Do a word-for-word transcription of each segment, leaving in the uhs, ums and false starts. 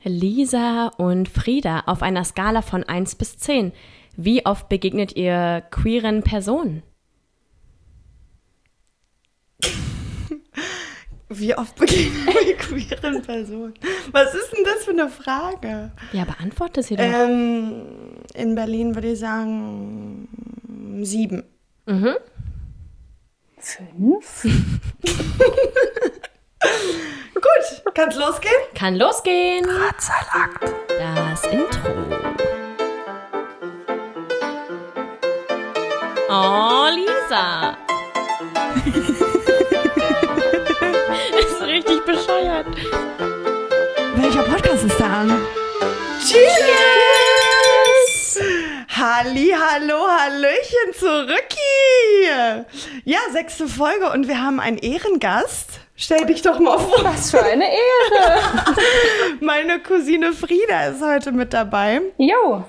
Lisa und Frieda, auf einer Skala von eins bis zehn. Wie oft begegnet ihr queeren Personen? Wie oft begegnen wir queeren Personen? Was ist denn das für eine Frage? Ja, beantworte sie doch. Ähm, in Berlin würde ich sagen sieben. Mhm. Fünf? Gut, kann's losgehen? Kann losgehen. Drahtseilakt. Das Intro. Oh, Lisa. Das ist richtig bescheuert. Welcher Podcast ist da an? Cheers! Halli, hallo, hallöchen zurücki. Ja, sechste Folge und wir haben einen Ehrengast. Stell dich doch mal vor. Was für eine Ehre. Meine Cousine Frieda ist heute mit dabei. Jo.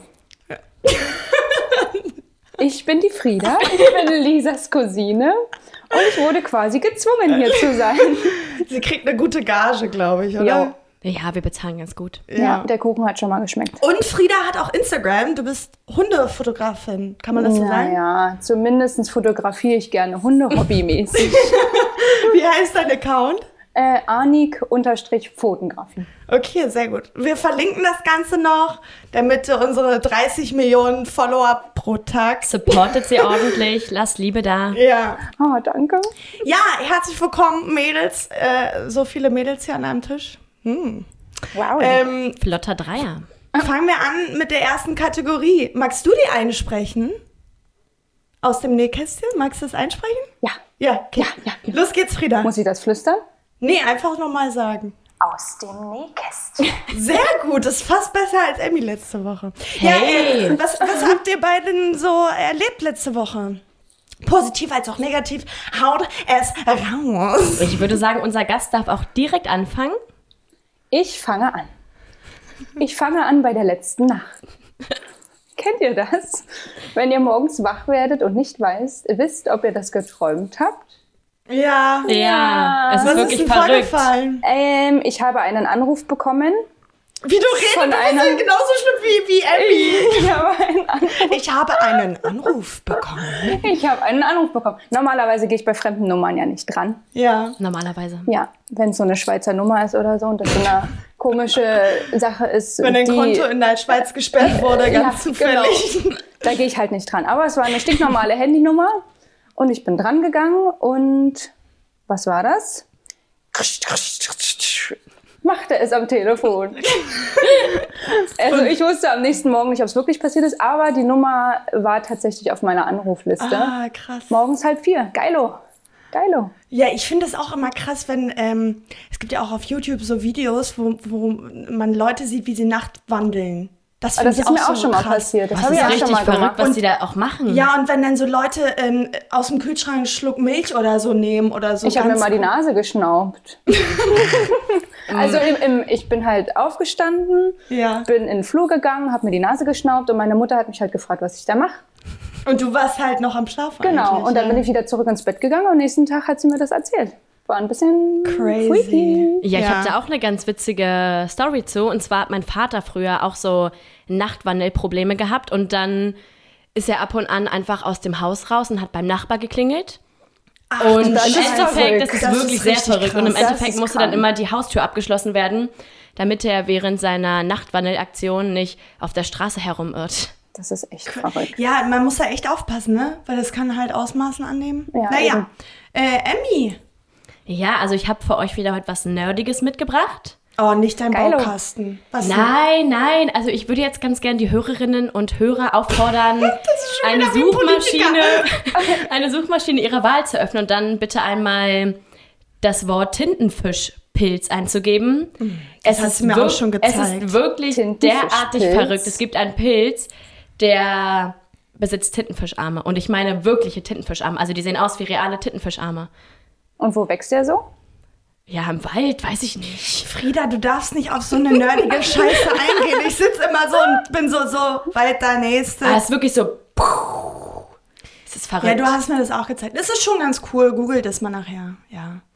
Ich bin die Frieda, ich bin Lisas Cousine und ich wurde quasi gezwungen, hier zu sein. Sie kriegt eine gute Gage, glaube ich, oder? Jo. Ja, wir bezahlen ganz gut. Ja. ja, der Kuchen hat schon mal geschmeckt. Und Frieda hat auch Instagram. Du bist Hundefotografin. Kann man das so sagen? Ja, zumindest fotografiere ich gerne Hunde hobbymäßig. Wie heißt dein Account? Äh, Anik-Fotografie. Okay, sehr gut. Wir verlinken das Ganze noch, damit unsere dreißig Millionen Follower pro Tag. Supportet sie ordentlich, lasst Liebe da. Ja. Oh, danke. Ja, herzlich willkommen, Mädels. Äh, so viele Mädels hier an einem Tisch. Hm. Wow. Ähm, Flotter Dreier. fangen wir an mit der ersten Kategorie. Magst du die einsprechen? Aus dem Nähkästchen? Magst du das einsprechen? Ja. Ja, okay. Ja, ja. Los geht's, Frieda. Muss ich das flüstern? Nee, einfach nochmal sagen. Aus dem Nähkästchen. Sehr gut, das ist fast besser als Emmy letzte Woche. Hey. Ja, äh, was, was habt ihr beiden so erlebt letzte Woche? Positiv als auch negativ. Haut es raus. Ich würde sagen, unser Gast darf auch direkt anfangen. Ich fange an. Ich fange an bei der letzten Nacht. Kennt ihr das? Wenn ihr morgens wach werdet und nicht weißt, wisst, ob ihr das geträumt habt? Ja. Ja, es ist Was wirklich ist denn verrückt. vorgefallen? Ähm, ich habe einen Anruf bekommen. Wie du redest, Von du bist einer- ja genauso schlimm wie, wie Emmy. Ich habe einen Anruf, Ich habe einen Anruf bekommen. ich habe einen Anruf bekommen. Normalerweise gehe ich bei fremden Nummern ja nicht dran. Ja. Normalerweise. Ja, wenn es so eine Schweizer Nummer ist oder so und das so eine komische Sache ist. Wenn dein die, Konto in der Schweiz gesperrt wurde, ganz Ja, zufällig. genau. Da gehe ich halt nicht dran. Aber es war eine stinknormale Handynummer und ich bin dran gegangen und was war das? Machte es am Telefon. Also ich wusste am nächsten Morgen nicht, ob es wirklich passiert ist, aber die Nummer war tatsächlich auf meiner Anrufliste. Ah, krass. Morgens halb vier. Geilo. Geilo. Ja, ich finde es auch immer krass, wenn, ähm, es gibt ja auch auf YouTube so Videos, wo, wo man Leute sieht, wie sie nachtwandeln. Das, Aber finde das ich ist mir so auch schon mal krass. passiert. Das Das habe ist ich auch richtig schon mal verrückt, gemacht. was Und- die da auch machen. Ja, und wenn dann so Leute ähm, aus dem Kühlschrank einen Schluck Milch oder so nehmen oder so. Ich habe mir ganz- mal die Nase geschnaubt. Also im, im, ich bin halt aufgestanden, Ja. bin in den Flur gegangen, habe mir die Nase geschnaubt und meine Mutter hat mich halt gefragt, was ich da mache. Und du warst halt noch am Schlafen. Genau, eigentlich, und dann ja. bin ich wieder zurück ins Bett gegangen und am nächsten Tag hat sie mir das erzählt. War ein bisschen Crazy. freaky. Ja, ich Ja. habe da auch eine ganz witzige Story zu. Und zwar hat mein Vater früher auch so Nachtwandelprobleme gehabt. Und dann ist er ab und an einfach aus dem Haus raus und hat beim Nachbar geklingelt. Ach, Und du im das ist Scheiße. Endeffekt, das ist Das wirklich ist sehr richtig verrückt. Und im krass. Das Endeffekt ist musste dann krank. immer die Haustür abgeschlossen werden, damit er während seiner Nachtwandelaktion nicht auf der Straße herumirrt. Das ist echt verrückt. Ja, man muss da echt aufpassen, ne? Weil das kann halt Ausmaßen annehmen. Ja, naja, äh, Emmy. Ja, also ich habe für euch wieder heute was Nerdiges mitgebracht. Oh, nicht dein Geilo. Baukasten. Was denn? Nein, nein, also ich würde jetzt ganz gern die Hörerinnen und Hörer auffordern, eine wieder wie Suchmaschine, eine Suchmaschine ihrer Wahl zu öffnen und dann bitte einmal das Wort Tintenfischpilz einzugeben. Es hast ist du mir wir- auch schon Es gezeigt. ist wirklich Tintenfischpilz. derartig verrückt. Es gibt einen Pilz, der besitzt Tintenfischarme und ich meine wirkliche Tintenfischarme. Also die sehen aus wie reale Tintenfischarme. Und wo wächst der so? Ja, im Wald, weiß ich nicht. Frieda, du darfst nicht auf so eine nerdige Scheiße eingehen. Ich sitze immer so und bin so, so, weiter, nächste. Ah, es ist wirklich so. Es ist verrückt. Ja, du hast mir das auch gezeigt. Das ist schon ganz cool. Google das mal nachher. Ja.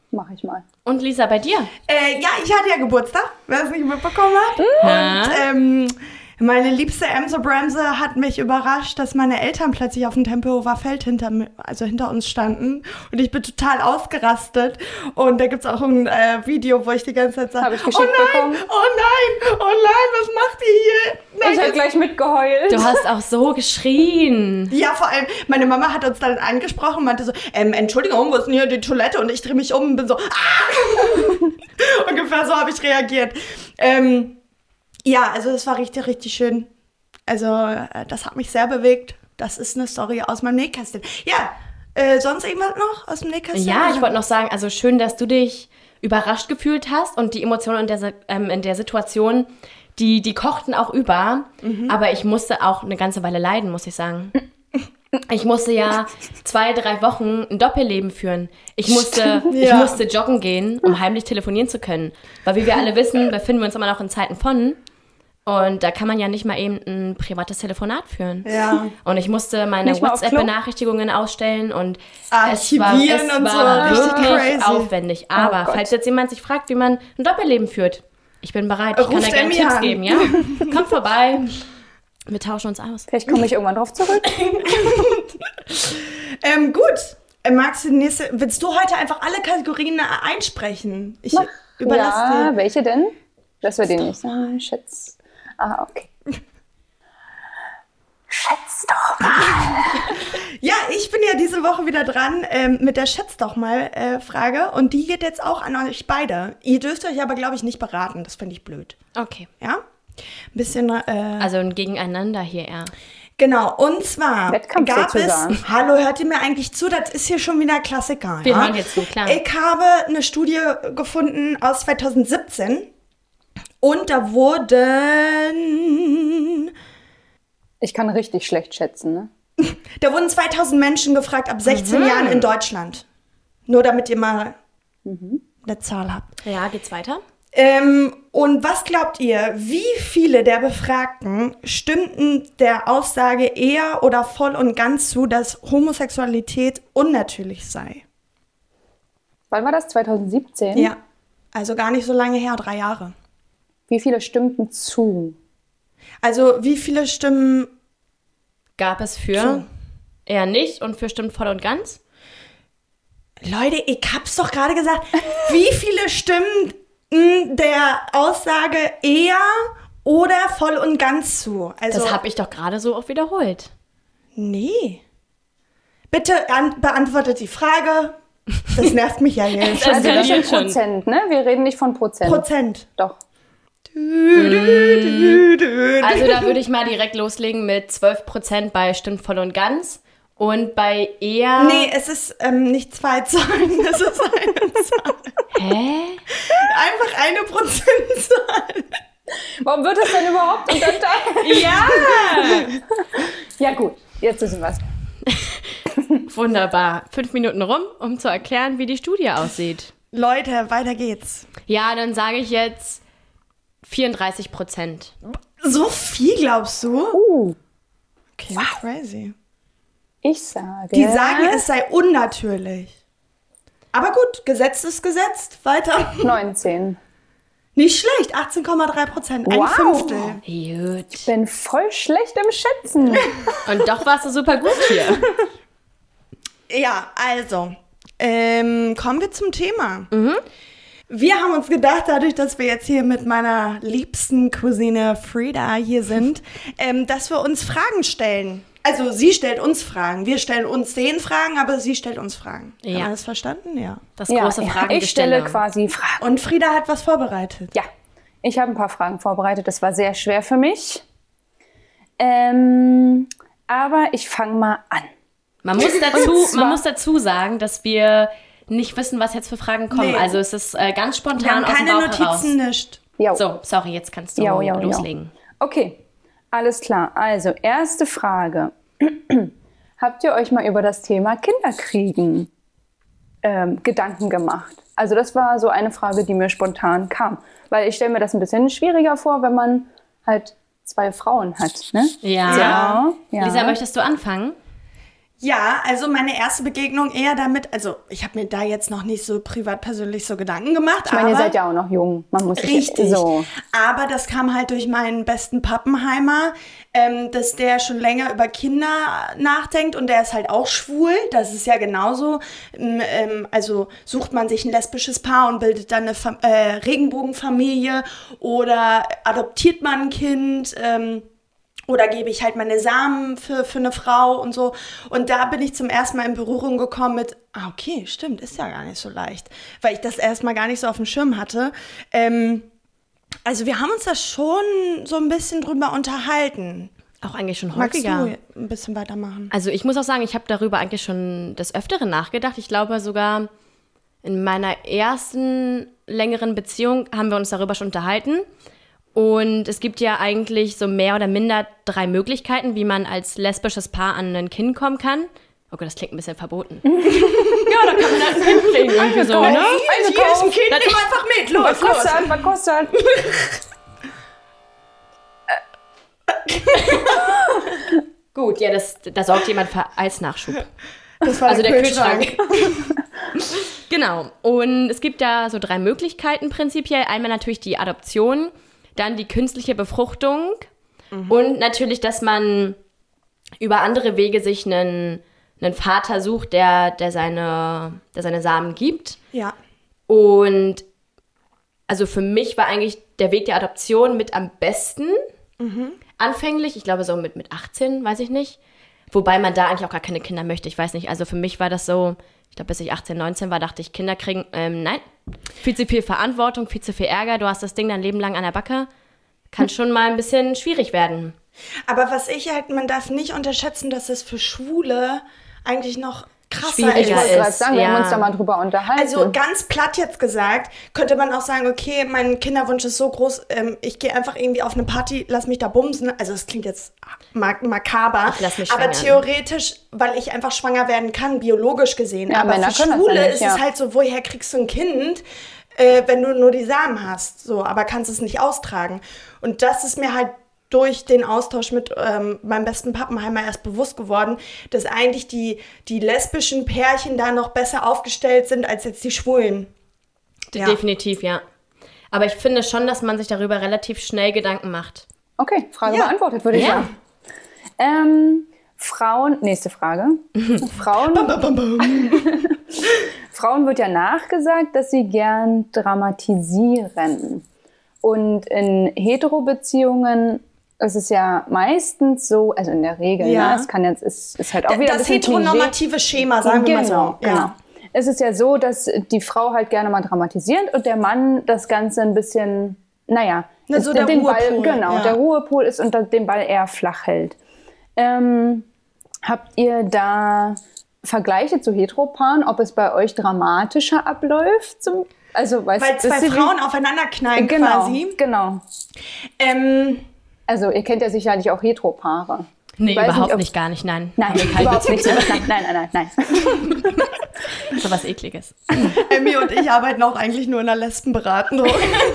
Mache ich mal. Und Lisa, bei dir? Äh, ja, ich hatte ja Geburtstag, wer es nicht mitbekommen hat. Ja. Und ähm, meine liebste Emse Bremse hat mich überrascht, dass meine Eltern plötzlich auf dem Tempelhofer Feld hinter, mi- also hinter uns standen. Und ich bin total ausgerastet. Und da gibt es auch ein äh, Video, wo ich die ganze Zeit sage, Hab ich oh geschickt nein, bekommen. oh nein, oh nein, was macht ihr hier? Nein, Ich habe das- gleich mitgeheult. Du hast auch so geschrien. Ja, vor allem, meine Mama hat uns dann angesprochen und meinte so, ähm, Entschuldigung, wo ist denn hier die Toilette? Und ich drehe mich um und bin so, ah! Ungefähr so habe ich reagiert. Ähm, ja, also das war richtig, richtig schön. Also äh, das hat mich sehr bewegt. Das ist eine Story aus meinem Nähkästchen. Ja, äh, sonst irgendwas noch aus dem Nähkästchen? Ja, ich wollte noch sagen, also schön, dass du dich überrascht gefühlt hast und die Emotionen in der, Si- ähm, in der Situation, die, die kochten auch über. Aber ich musste auch eine ganze Weile leiden, muss ich sagen. Ich musste ja zwei, drei Wochen ein Doppelleben führen. Ich musste, ich Ja. musste joggen gehen, um heimlich telefonieren zu können. Weil wie wir alle wissen, befinden wir uns immer noch in Zeiten von. Und da kann man ja nicht mal eben ein privates Telefonat führen. Ja. Und ich musste meine Nicht mal auf Klo? WhatsApp-Benachrichtigungen ausstellen und Archivieren es war, es und war so. Richtig wirklich crazy. aufwendig. Aber Gott. falls jetzt jemand sich fragt, wie man ein Doppelleben führt, ich bin bereit. Ich kann Ruft da gerne Emmy Tipps an. geben, ja? Kommt vorbei. Wir tauschen uns aus. Vielleicht komme ich irgendwann drauf zurück. Ähm, gut. Äh, magst du die nächste, willst du heute einfach alle Kategorien äh, einsprechen? Ich überlasse Ja, dir. welche denn? Das wir den nicht sagen. Schätz. Ah, okay. Schätz doch mal. Ja, ich bin ja diese Woche wieder dran ähm, mit der Schätz doch mal äh, Frage und die geht jetzt auch an euch beide. Ihr dürft euch aber, glaube ich, nicht beraten. Das finde ich blöd. Okay. Ja? Ein bisschen, äh, Also ein Gegeneinander hier eher. genau. Und zwar Wettkampf gab sozusagen. es, hallo, hört ihr mir eigentlich zu? Das ist hier schon wieder ein Klassiker. Wir ja? hören jetzt zu, klar. Ich habe eine Studie gefunden aus zwanzig siebzehn und da wurden, Ich kann richtig schlecht schätzen, ne? da wurden zweitausend Menschen gefragt ab sechzehn Mhm. Jahren in Deutschland. Nur damit ihr mal eine Zahl habt. Ja, geht's weiter? Ähm, und was glaubt ihr, wie viele der Befragten stimmten der Aussage eher oder voll und ganz zu, dass Homosexualität unnatürlich sei? Wann war das? zwanzig siebzehn? Ja, also gar nicht so lange her, drei Jahre. Wie viele stimmten zu? Also wie viele Stimmen, Gab es für So. eher nicht und für stimmt voll und ganz? Leute, ich hab's doch gerade gesagt, wie viele Stimmen mh, der Aussage eher oder voll und ganz zu? Also, Das habe ich doch gerade so auch wiederholt. nee. Bitte an, beantwortet die Frage. Das nervt mich ja jetzt. Das Also das sind eskaliert schon. Prozent, ne? Wir reden nicht von Prozent. Prozent. Doch. Also da würde ich mal direkt loslegen mit zwölf Prozent bei stimmt voll und ganz. Und bei eher... Nee, es ist ähm, nicht zwei Zahlen, es ist eine Zahl. Hä? Einfach eine Prozentzahl. Warum wird das denn überhaupt unterteilt? Ja! Ja gut, jetzt wissen wir es. Wunderbar. Fünf Minuten rum, um zu erklären, wie die Studie aussieht. Leute, weiter geht's. Ja, dann sage ich jetzt vierunddreißig Prozent. So viel glaubst du? Uh, Okay, crazy. ich sage... Die sagen, es sei unnatürlich. Aber gut, Gesetz ist gesetzt. Weiter. neunzehn. Nicht schlecht, achtzehn Komma drei Prozent. Ein Wow. Fünftel. Gut. Ich bin voll schlecht im Schätzen. Und doch warst du super gut hier. Ja, also, ähm, kommen wir zum Thema. Wir haben uns gedacht, dadurch, dass wir jetzt hier mit meiner liebsten Cousine Frieda hier sind, ähm, dass wir uns Fragen stellen. Also sie stellt uns Fragen, wir stellen uns den Fragen, aber sie stellt uns Fragen. Ja. Haben wir das verstanden? Ja. Das Ja, große ja, Fragengestelle. ich stelle quasi Fragen. Und Frieda hat was vorbereitet. Ja, ich habe ein paar Fragen vorbereitet. Das war sehr schwer für mich. Ähm, aber ich fange mal an. Man muss, dazu, zwar- man muss dazu sagen, dass wir nicht wissen, was jetzt für Fragen kommen. Nee. Also es ist äh, ganz Wir spontan haben aus dem keine Bauch heraus. Notizen, nicht. Jo. So, sorry, jetzt kannst du Jo, jo, jo. loslegen. Okay, alles klar. Also, erste Frage. Habt ihr euch mal über das Thema Kinderkriegen ähm, Gedanken gemacht? Also das war so eine Frage, die mir spontan kam. Weil ich stelle mir das ein bisschen schwieriger vor, wenn man halt zwei Frauen hat. Ne? Ja. Ja, ja. Lisa, möchtest du anfangen? Ja, also meine erste Begegnung eher damit, also ich habe mir da jetzt noch nicht so privat persönlich so Gedanken gemacht. Ich meine, aber ihr seid ja auch noch jung. Man muss sich richtig. so. Aber das kam halt durch meinen besten Pappenheimer, ähm, dass der schon länger über Kinder nachdenkt und der ist halt auch schwul. Das ist ja genauso. Ähm, also sucht man sich ein lesbisches Paar und bildet dann eine Fa- äh, Regenbogenfamilie oder adoptiert man ein Kind, ähm, oder gebe ich halt meine Samen für, für eine Frau und so. Und da bin ich zum ersten Mal in Berührung gekommen mit, ah, okay, stimmt, ist ja gar nicht so leicht. Weil ich das erstmal gar nicht so auf dem Schirm hatte. Ähm, also wir haben uns da schon so ein bisschen drüber unterhalten. Auch eigentlich schon Magst häufiger. du ein bisschen weitermachen? Also ich muss auch sagen, ich habe darüber eigentlich schon des Öfteren nachgedacht. Ich glaube sogar in meiner ersten längeren Beziehung haben wir uns darüber schon unterhalten. Und es gibt ja eigentlich so mehr oder minder drei Möglichkeiten, wie man als lesbisches Paar an ein Kind kommen kann. Oh Gott, das klingt ein bisschen verboten. Ja, da kann man halt ein Kind kriegen irgendwie so, ne? Hier, hier ist ein Kind, nimm einfach mit, los, Was los. kostet? Was kostet? Gut, ja, das, da sorgt jemand für Eisnachschub. Das war Also der, der Kühlschrank. Genau. Und es gibt da so drei Möglichkeiten prinzipiell. Einmal natürlich die Adoption, dann die künstliche Befruchtung mhm. und natürlich, dass man über andere Wege sich einen, einen Vater sucht, der, der, seine, der seine Samen gibt. Ja. Und also für mich war eigentlich der Weg der Adoption mit am besten mhm. anfänglich. Ich glaube so mit, mit achtzehn, weiß ich nicht. Wobei man da eigentlich auch gar keine Kinder möchte, ich weiß nicht. Also für mich war das so, ich glaube bis ich achtzehn, neunzehn war, dachte ich, Kinder kriegen, ähm, nein. Viel zu viel Verantwortung, viel zu viel Ärger. Du hast das Ding dein Leben lang an der Backe. Kann schon mal ein bisschen schwierig werden. Aber was ich halt, man darf nicht unterschätzen, dass es für Schwule eigentlich noch krasser Schwieriger Ich wollte gerade ist, sagen, wir ja. haben uns da mal drüber unterhalten. Also ganz platt jetzt gesagt, könnte man auch sagen, okay, mein Kinderwunsch ist so groß, ähm, ich gehe einfach irgendwie auf eine Party, lass mich da bumsen. Also das klingt jetzt mak- makaber, Ich lass mich aber schwängern. theoretisch, weil ich einfach schwanger werden kann, biologisch gesehen. Ja, aber Männer für können das Schwule ja nicht, ist ja. es halt so, woher kriegst du ein Kind, äh, wenn du nur die Samen hast, so, aber kannst es nicht austragen. Und das ist mir halt durch den Austausch mit ähm, meinem besten Pappenheimer erst bewusst geworden, dass eigentlich die, die lesbischen Pärchen da noch besser aufgestellt sind als jetzt die Schwulen. Ja. Definitiv, ja. Aber ich finde schon, dass man sich darüber relativ schnell Gedanken macht. Okay, Frage Ja. beantwortet, würde ich Ja. sagen. Ähm, Frauen, nächste Frage. Frauen, Bam, bam, bam, bam. Frauen wird ja nachgesagt, dass sie gern dramatisieren. Und in Hetero-Beziehungen ist es ja meistens so, also in der Regel, Ja. ne? Es kann jetzt, ist, ist halt auch wieder ein Das bisschen Klischee. heteronormative Schema, sagen wir mal so. Genau, genau. Ja. Es ist ja so, dass die Frau halt gerne mal dramatisiert und der Mann das Ganze ein bisschen, naja, Na, so den der Ball, Ruhepol, genau, ja. der Ruhepol ist und den Ball eher flach hält. Ähm, habt ihr da Vergleiche zu Heteropaaren, ob es bei euch dramatischer abläuft? Zum, also, weißt, Weil zwei wisst ihr, wie- Frauen aufeinander knallen genau, quasi. Genau. Ähm, Also ihr kennt ja sicherlich auch Heteropaare. Nee, Ich weiß überhaupt ob- nicht, gar nicht, nein. Nein, Haben wir keinen überhaupt Bezug nicht. zu. Nein, nein, nein, nein. So was Ekliges. Emmy und ich arbeiten auch eigentlich nur in der Lesbenberatung.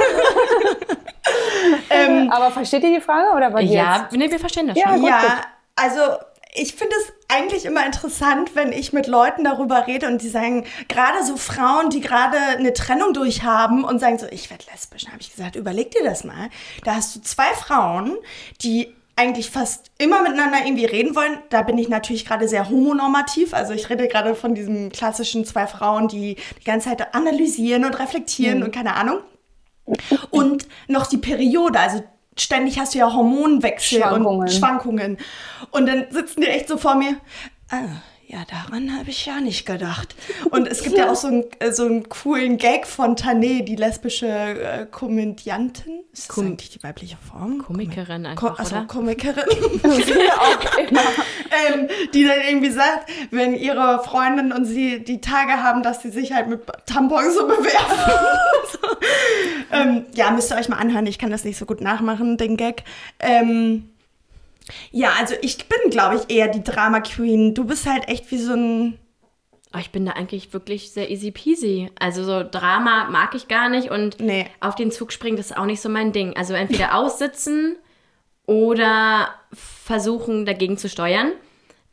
ähm, Aber versteht ihr die Frage oder was Ja, nee, wir verstehen das Ja, schon. gut, ja, gut. also ich finde es eigentlich immer interessant, wenn ich mit Leuten darüber rede und die sagen, gerade so Frauen, die gerade eine Trennung durchhaben und sagen so, ich werde lesbisch, habe ich gesagt, überleg dir das mal. Da hast du zwei Frauen, die eigentlich fast immer miteinander irgendwie reden wollen. Da bin ich natürlich gerade sehr homonormativ. Also ich rede gerade von diesen klassischen zwei Frauen, die die ganze Zeit analysieren und reflektieren Mhm. und keine Ahnung. Und noch die Periode, also ständig hast du ja Hormonwechsel Schwankungen. und Schwankungen. Und dann sitzen die echt so vor mir, ah, ja, daran habe ich ja nicht gedacht. Und es gibt ja, auch so einen, äh, so einen coolen Gag von Tané, die lesbische äh, Komödiantin. Ist das Kom- eigentlich die weibliche Form? Komikerin Ko einfach, also oder? Komikerin. Wir auch immer. ähm, die dann irgendwie sagt, wenn ihre Freundin und sie die Tage haben, dass sie sich halt mit Tampons so bewerfen. so. ähm, ja, müsst ihr euch mal anhören. Ich kann das nicht so gut nachmachen, den Gag. Ähm, ja, also ich bin, glaube ich, eher die Drama Queen. Du bist halt echt wie so ein... Oh, ich bin da eigentlich wirklich sehr easy peasy. Also so Drama mag ich gar nicht und Nee. auf den Zug springen, das ist auch nicht so mein Ding. Also entweder aussitzen oder versuchen, dagegen zu steuern.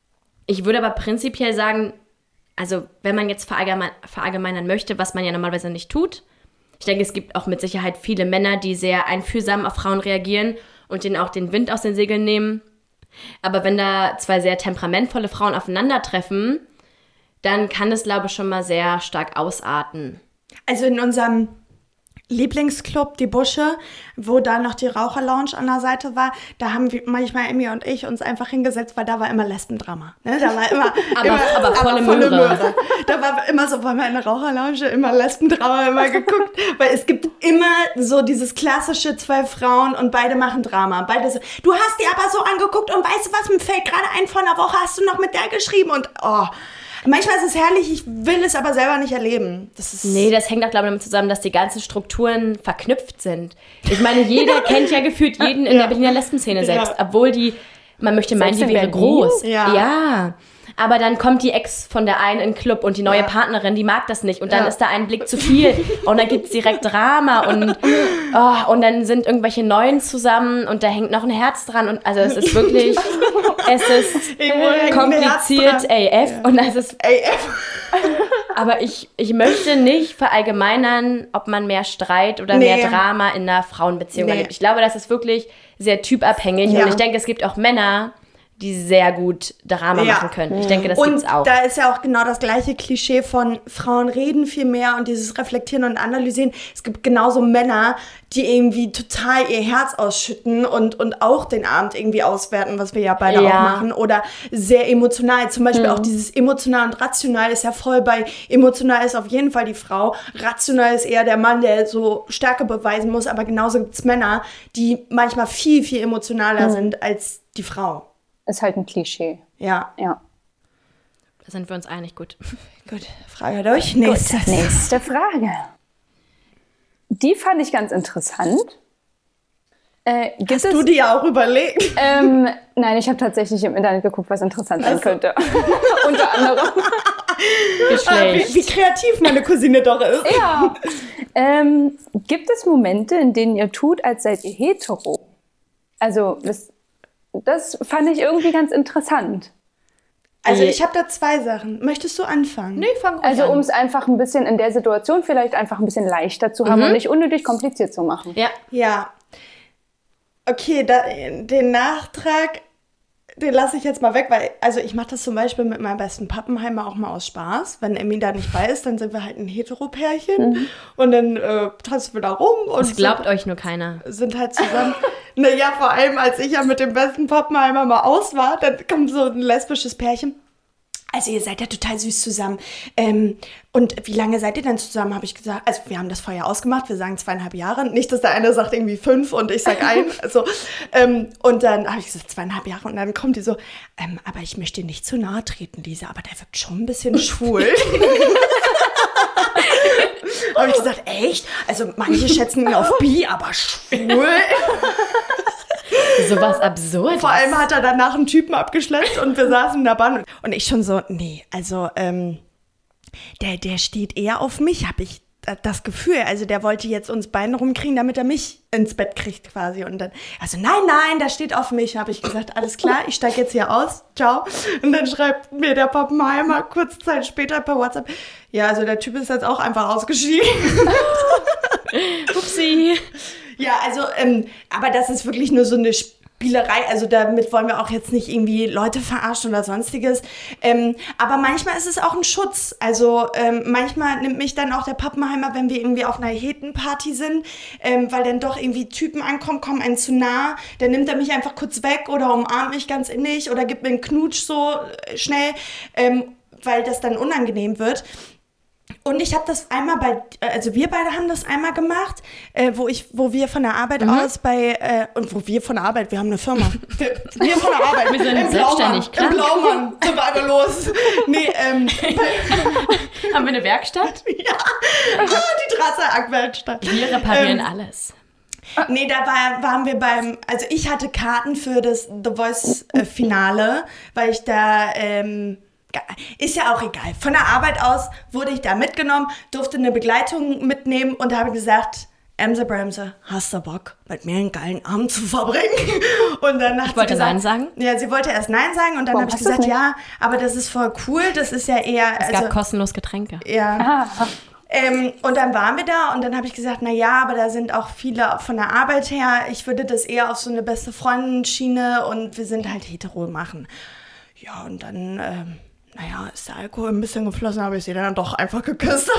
Ich würde aber prinzipiell sagen, also wenn man jetzt verallgemein, verallgemeinern möchte, was man ja normalerweise nicht tut, ich denke, es gibt auch mit Sicherheit viele Männer, die sehr einfühlsam auf Frauen reagieren und denen auch den Wind aus den Segeln nehmen. Aber wenn da zwei sehr temperamentvolle Frauen aufeinandertreffen, dann kann es, glaube ich, schon mal sehr stark ausarten. Also in unserem Lieblingsclub, die Busche, wo da noch die Raucherlounge an der Seite war, da haben wir manchmal Emmy und ich uns einfach hingesetzt, weil da war immer Lesbendrama. Ne? Da war immer, aber, immer aber volle, aber volle Möhre. Möhre. Da war immer so, weil wir in der Raucherlounge immer Lesbendrama immer geguckt, weil es gibt immer so dieses klassische zwei Frauen und beide machen Drama. Beide so, du hast die aber so angeguckt und weißt du was, mir fällt gerade ein, vor einer Woche hast du noch mit der geschrieben und oh. Manchmal ist es herrlich, ich will es aber selber nicht erleben. Das ist nee, das hängt auch, glaube ich, damit zusammen, dass die ganzen Strukturen verknüpft sind. Ich meine, jeder kennt ja gefühlt jeden in ja. der Berliner Lesben-Szene selbst, ja. obwohl die, man möchte meinen, die wäre groß. Ja. ja. Aber dann kommt die Ex von der einen in den Club und die neue ja. Partnerin, die mag das nicht. Und dann ja. ist da ein Blick zu viel. Und dann gibt es direkt Drama. Und, oh, und dann sind irgendwelche Neuen zusammen und da hängt noch ein Herz dran. Und also es ist wirklich, es ist kompliziert A F. Ja. Und es ist A F. Aber ich, ich möchte nicht verallgemeinern, ob man mehr Streit oder nee. mehr Drama in einer Frauenbeziehung nee. erlebt. Ich glaube, das ist wirklich sehr typabhängig. Ja. Und ich denke, es gibt auch Männer, die sehr gut Drama ja. machen können. Ich denke, das und gibt's auch. Und da ist ja auch genau das gleiche Klischee von Frauen reden viel mehr und dieses Reflektieren und Analysieren. Es gibt genauso Männer, die irgendwie total ihr Herz ausschütten und, und auch den Abend irgendwie auswerten, was wir ja beide ja. auch machen. Oder sehr emotional. Zum Beispiel hm. auch dieses emotional und rational ist ja voll bei, emotional ist auf jeden Fall die Frau, rational ist eher der Mann, der so Stärke beweisen muss. Aber genauso gibt's Männer, die manchmal viel, viel emotionaler hm. sind als die Frau. Ist halt ein Klischee. Ja. Ja. Da sind wir uns einig, gut. Gut, Frage durch. Nächste. Gut, nächste Frage. Die fand ich ganz interessant. Äh, gibt Hast es, du dir auch überlegt? Ähm, nein, ich habe tatsächlich im Internet geguckt, was interessant sein könnte. Unter anderem. Ah, wie, wie kreativ meine Cousine doch ist. Ja. Ähm, gibt es Momente, in denen ihr tut, als seid ihr hetero? Also, das... Das fand ich irgendwie ganz interessant. Also ich habe da zwei Sachen. Möchtest du anfangen? Nee, fang ruhig Also an. um es einfach ein bisschen in der Situation vielleicht einfach ein bisschen leichter zu haben Mhm. und nicht unnötig kompliziert zu machen. Ja. Ja. Okay, da, den Nachtrag, den lasse ich jetzt mal weg, weil, also ich mache das zum Beispiel mit meinem besten Pappenheimer auch mal aus Spaß. Wenn Emmy da nicht bei ist, dann sind wir halt ein Hetero-Pärchen mhm. und dann äh, tanzen wir da rum. Und das glaubt sind, euch nur keiner. Sind halt zusammen. Naja, vor allem, als ich ja mit dem besten Pappenheimer mal aus war, dann kommt so ein lesbisches Pärchen. Also ihr seid ja total süß zusammen. Ähm, und wie lange seid ihr denn zusammen, habe ich gesagt. Also wir haben das vorher ausgemacht, wir sagen zweieinhalb Jahre. Nicht, dass der eine sagt irgendwie fünf und ich sag ein. Also, ähm, und dann habe ich gesagt, zweieinhalb Jahre. Und dann kommt die so, ähm, aber ich möchte dir nicht zu nahe treten, Lisa, aber der wirkt schon ein bisschen schwul. Habe ich gesagt, echt? Also manche schätzen ihn auf bi, aber schwul? Sowas Absurdes. Vor allem hat er danach einen Typen abgeschleppt und wir saßen in der Bahn und ich schon so, nee, also ähm, der, der steht eher auf mich, habe ich das Gefühl. Also der wollte jetzt uns beiden rumkriegen, damit er mich ins Bett kriegt quasi. Und dann, also nein, nein, der steht auf mich, habe ich gesagt, alles klar, ich steige jetzt hier aus, ciao. Und dann schreibt mir der Pappenheimer kurze Zeit später per WhatsApp, ja, also der Typ ist jetzt auch einfach ausgeschieden. Upsi. Ja, also, ähm, aber das ist wirklich nur so eine Spielerei, also damit wollen wir auch jetzt nicht irgendwie Leute verarschen oder sonstiges, ähm, aber manchmal ist es auch ein Schutz, also ähm, manchmal nimmt mich dann auch der Pappenheimer, wenn wir irgendwie auf einer Hetenparty sind, ähm, weil dann doch irgendwie Typen ankommen, kommen einen zu nah, dann nimmt er mich einfach kurz weg oder umarmt mich ganz innig oder gibt mir einen Knutsch so äh, schnell, ähm, weil das dann unangenehm wird. Und ich habe das einmal bei, also wir beide haben das einmal gemacht, äh, wo ich, wo wir von der Arbeit mhm. aus bei, äh, und wo wir von der Arbeit, wir haben eine Firma. Wir, wir von der Arbeit. Wir sind Im selbstständig, Blaumann, im Blaumann sind wir einmal los. Nee, ähm. Haben wir eine Werkstatt? Ja, ah, die Drahtseilwerkstatt. Wir reparieren ähm, alles. Nee, da war, waren wir beim, also ich hatte Karten für das The Voice-Finale, weil ich da, ähm, ist ja auch egal. Von der Arbeit aus wurde ich da mitgenommen, durfte eine Begleitung mitnehmen und habe gesagt, Emse Bremse, hast du Bock, mit mir einen geilen Abend zu verbringen? Und dann hat Ich wollte sie gesagt, Nein sagen? Ja, sie wollte erst Nein sagen und dann habe ich hast du's gesagt, nicht? ja, aber das ist voll cool, das ist ja eher... Es also, gab kostenlos Getränke. ja. Ah, Ähm, und dann waren wir da und dann habe ich gesagt, na ja, aber da sind auch viele von der Arbeit her. Ich würde das eher auf so eine beste Freundin-Schiene und wir sind halt hetero machen. Ja, und dann, ähm, naja, ist der Alkohol ein bisschen geflossen, habe ich sie dann doch einfach geküsst.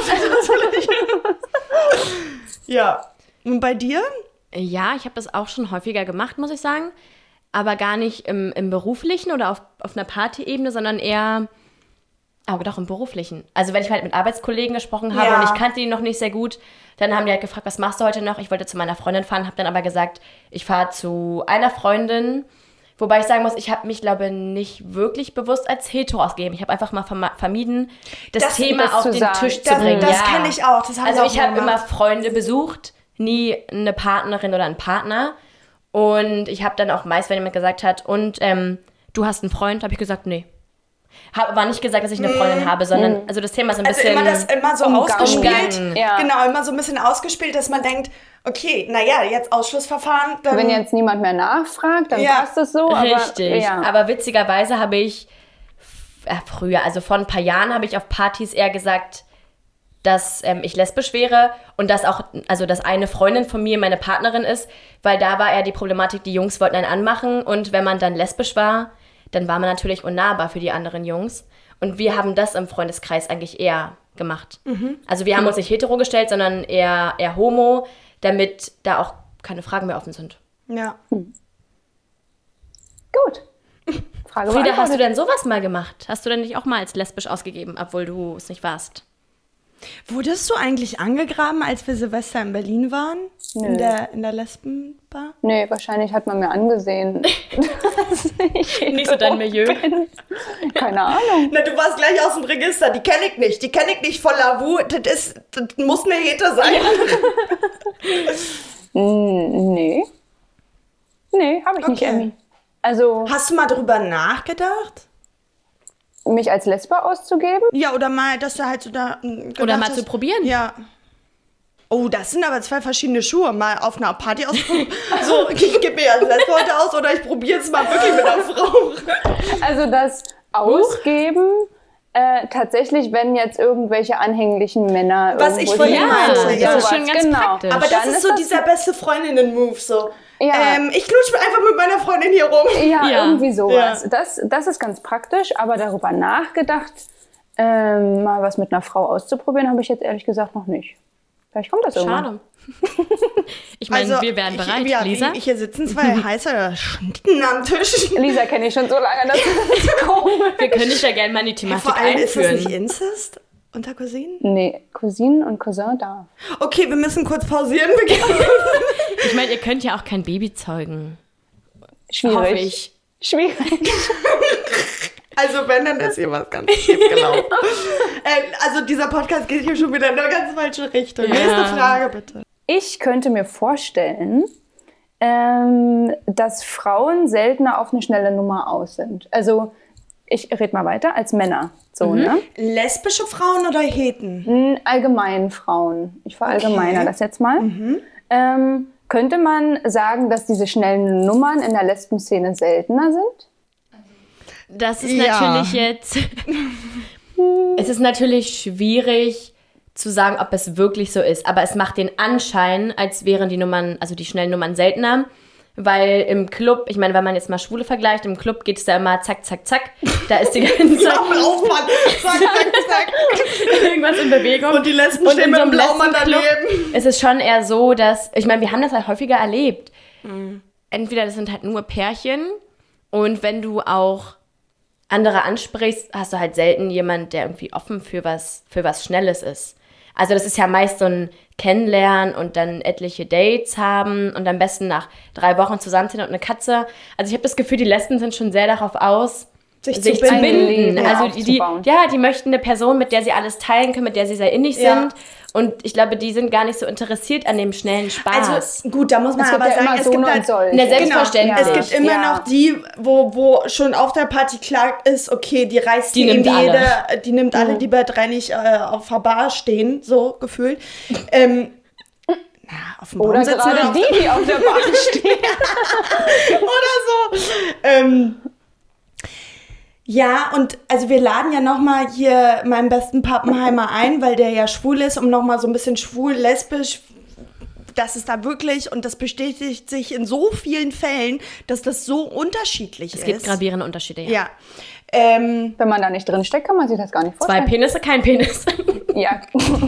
Ja. Und bei dir? Ja, ich habe das auch schon häufiger gemacht, muss ich sagen. Aber gar nicht im, im beruflichen oder auf, auf einer Partyebene, sondern eher... Aber doch im Beruflichen. Also wenn ich halt mit Arbeitskollegen gesprochen habe Ja. und ich kannte die noch nicht sehr gut, dann haben die halt gefragt, was machst du heute noch? Ich wollte zu meiner Freundin fahren, habe dann aber gesagt, ich fahre zu einer Freundin. Wobei ich sagen muss, ich habe mich, glaube ich, nicht wirklich bewusst als hetero ausgegeben. Ich habe einfach mal verma- vermieden, das, Das- Thema das auf zu den sagen. Tisch zu Das, bringen. das ja. kenne ich auch. Das haben Also wir auch ich habe gemacht. immer Freunde besucht, nie eine Partnerin oder einen Partner. Und ich habe dann auch meist, wenn jemand gesagt hat, und ähm, du hast einen Freund, habe ich gesagt, nee. Habe aber nicht gesagt, dass ich eine Freundin habe, sondern also das Thema ist ein Also bisschen... immer das immer so umgangen. ausgespielt. Ja. Genau, immer so ein bisschen ausgespielt, dass man denkt, okay, naja, jetzt Ausschlussverfahren. Dann, wenn jetzt niemand mehr nachfragt, dann Ja, passt es so. Richtig. Aber, ja. Aber witzigerweise habe ich äh, früher, also vor ein paar Jahren, habe ich auf Partys eher gesagt, dass ähm, ich lesbisch wäre und dass auch, also dass eine Freundin von mir meine Partnerin ist, weil da war eher die Problematik, die Jungs wollten einen anmachen und wenn man dann lesbisch war, dann war man natürlich unnahbar für die anderen Jungs. Und wir haben das im Freundeskreis eigentlich eher gemacht. Also wir haben uns nicht hetero gestellt, sondern eher, eher homo, damit da auch keine Fragen mehr offen sind. Ja. Gut. Frage Frieda, hast du beantwortet. denn sowas mal gemacht? Hast du denn dich auch mal als lesbisch ausgegeben, obwohl du es nicht warst? Wurdest du eigentlich angegraben, als wir Silvester in Berlin waren? Nö. In der, in der Lesbenbar? Nee, wahrscheinlich hat man mir angesehen. dass ich Nicht so dein Milieu. bin. Keine Ahnung. Na, du warst gleich aus dem Register. Die kenne ich nicht. Die kenne ich nicht von Lavu. Das, ist, das muss eine Hete sein. Mm, Nee. Nee, habe ich nicht, Okay. Emmy. Also, Hast du mal drüber nachgedacht? mich als Lesbe auszugeben? Ja, oder mal, dass du halt so da... gedacht Oder mal hast- zu probieren. Ja. Oh, das sind aber zwei verschiedene Schuhe. Mal auf einer Party ausprobieren. So, ich gebe mir als Lesbe heute aus oder ich probiere es mal wirklich mit einer Frau. Also das Ausgeben, äh, tatsächlich, wenn jetzt irgendwelche anhänglichen Männer Was ich irgendwo vorhin sind, meinte, sowas, ja. Das ist schon ganz praktisch. Aber das Dann ist ist so das- dieser beste Freundinnen-Move. So. Ja. Ähm, ich knutsche einfach mit meiner Freundin hier rum. Ja, Ja. irgendwie sowas. Ja. Das, das ist ganz praktisch, aber darüber nachgedacht, ähm, mal was mit einer Frau auszuprobieren, habe ich jetzt ehrlich gesagt noch nicht. Vielleicht kommt das irgendwann. Schade. Ich meine, wir wären ich- bereit, ja, Lisa. Hier sitzen zwei heiße Schnitten am Tisch. Lisa kenne ich schon so lange, das ist komisch. Wir können dich ja gerne mal in die Thematik Vor allem ist das einführen. nicht Inzest unter Cousinen? Nee, Cousinen und Cousin da. Okay, wir müssen kurz pausieren. Wir gehen- Ich meine, ihr könnt ja auch kein Baby zeugen. Schwierig. Hoffe ich. Schwierig. Also wenn, dann ist hier was ganz schief gelaufen. äh, also dieser Podcast geht hier schon wieder in eine ganz falsche Richtung. Ja. Nächste Frage bitte. Ich könnte mir vorstellen, ähm, dass Frauen seltener auf eine schnelle Nummer aus sind. Also, ich rede mal weiter, als Männer. So, ne? Lesbische Frauen oder Heten? N- Allgemein Frauen. Ich verallgemeiner Okay. das jetzt mal. Ähm, könnte man sagen, dass diese schnellen Nummern in der Lesben-Szene seltener sind? Das ist Ja. natürlich jetzt... Es ist natürlich schwierig zu sagen, ob es wirklich so ist. Aber es macht den Anschein, als wären die Nummern, also die schnellen Nummern seltener. Weil im Club, ich meine, wenn man jetzt mal Schwule vergleicht, im Club geht es da immer zack, zack, zack. Da ist die ganze Zeit Ja, Blaumann. Zack, zack, zack. irgendwas in Bewegung. Und die Lesben Und stehen in mit so dem einem Blaumann Lesbenclub daneben. ist es schon eher so, dass, ich meine, wir haben das halt häufiger erlebt. Entweder das sind halt nur Pärchen und wenn du auch andere ansprichst, hast du halt selten jemand, der irgendwie offen für was, für was Schnelles ist. Also das ist ja meist so ein Kennenlernen und dann etliche Dates haben und am besten nach drei Wochen zusammenziehen und eine Katze. Also ich habe das Gefühl, die Lesben sind schon sehr darauf aus, Sich zu sich, zu binden. binden. Ja, Also die, die, aufzubauen. ja, die möchten eine Person, mit der sie alles teilen können, mit der sie sehr innig Ja. sind. Und ich glaube, die sind gar nicht so interessiert an dem schnellen Spaß. Also gut, da muss man Es gibt aber ja sagen, immer es so gibt und halt... solche. Ne, Genau, selbstverständlich. es gibt immer Ja. noch die, wo, wo schon auf der Party klar ist, okay, die reißt Die die, in nimmt alle. jede, die nimmt alle, die bei drei nicht äh, auf der Bar stehen, so gefühlt. Ähm, Ja, auf dem Baum Oder sitzen gerade oder auf die, die auf der Bahn stehen. oder so. Ähm, ja, und also wir laden ja nochmal hier meinen besten Pappenheimer ein, weil der ja schwul ist, um nochmal so ein bisschen schwul, lesbisch, das ist da wirklich, und das bestätigt sich in so vielen Fällen, dass das so unterschiedlich Es ist. gibt gravierende Unterschiede, ja. Ja. Ähm, Wenn man da nicht drin steckt, kann man sich das gar nicht Zwei vorstellen. Penisse, kein Penis. Ja.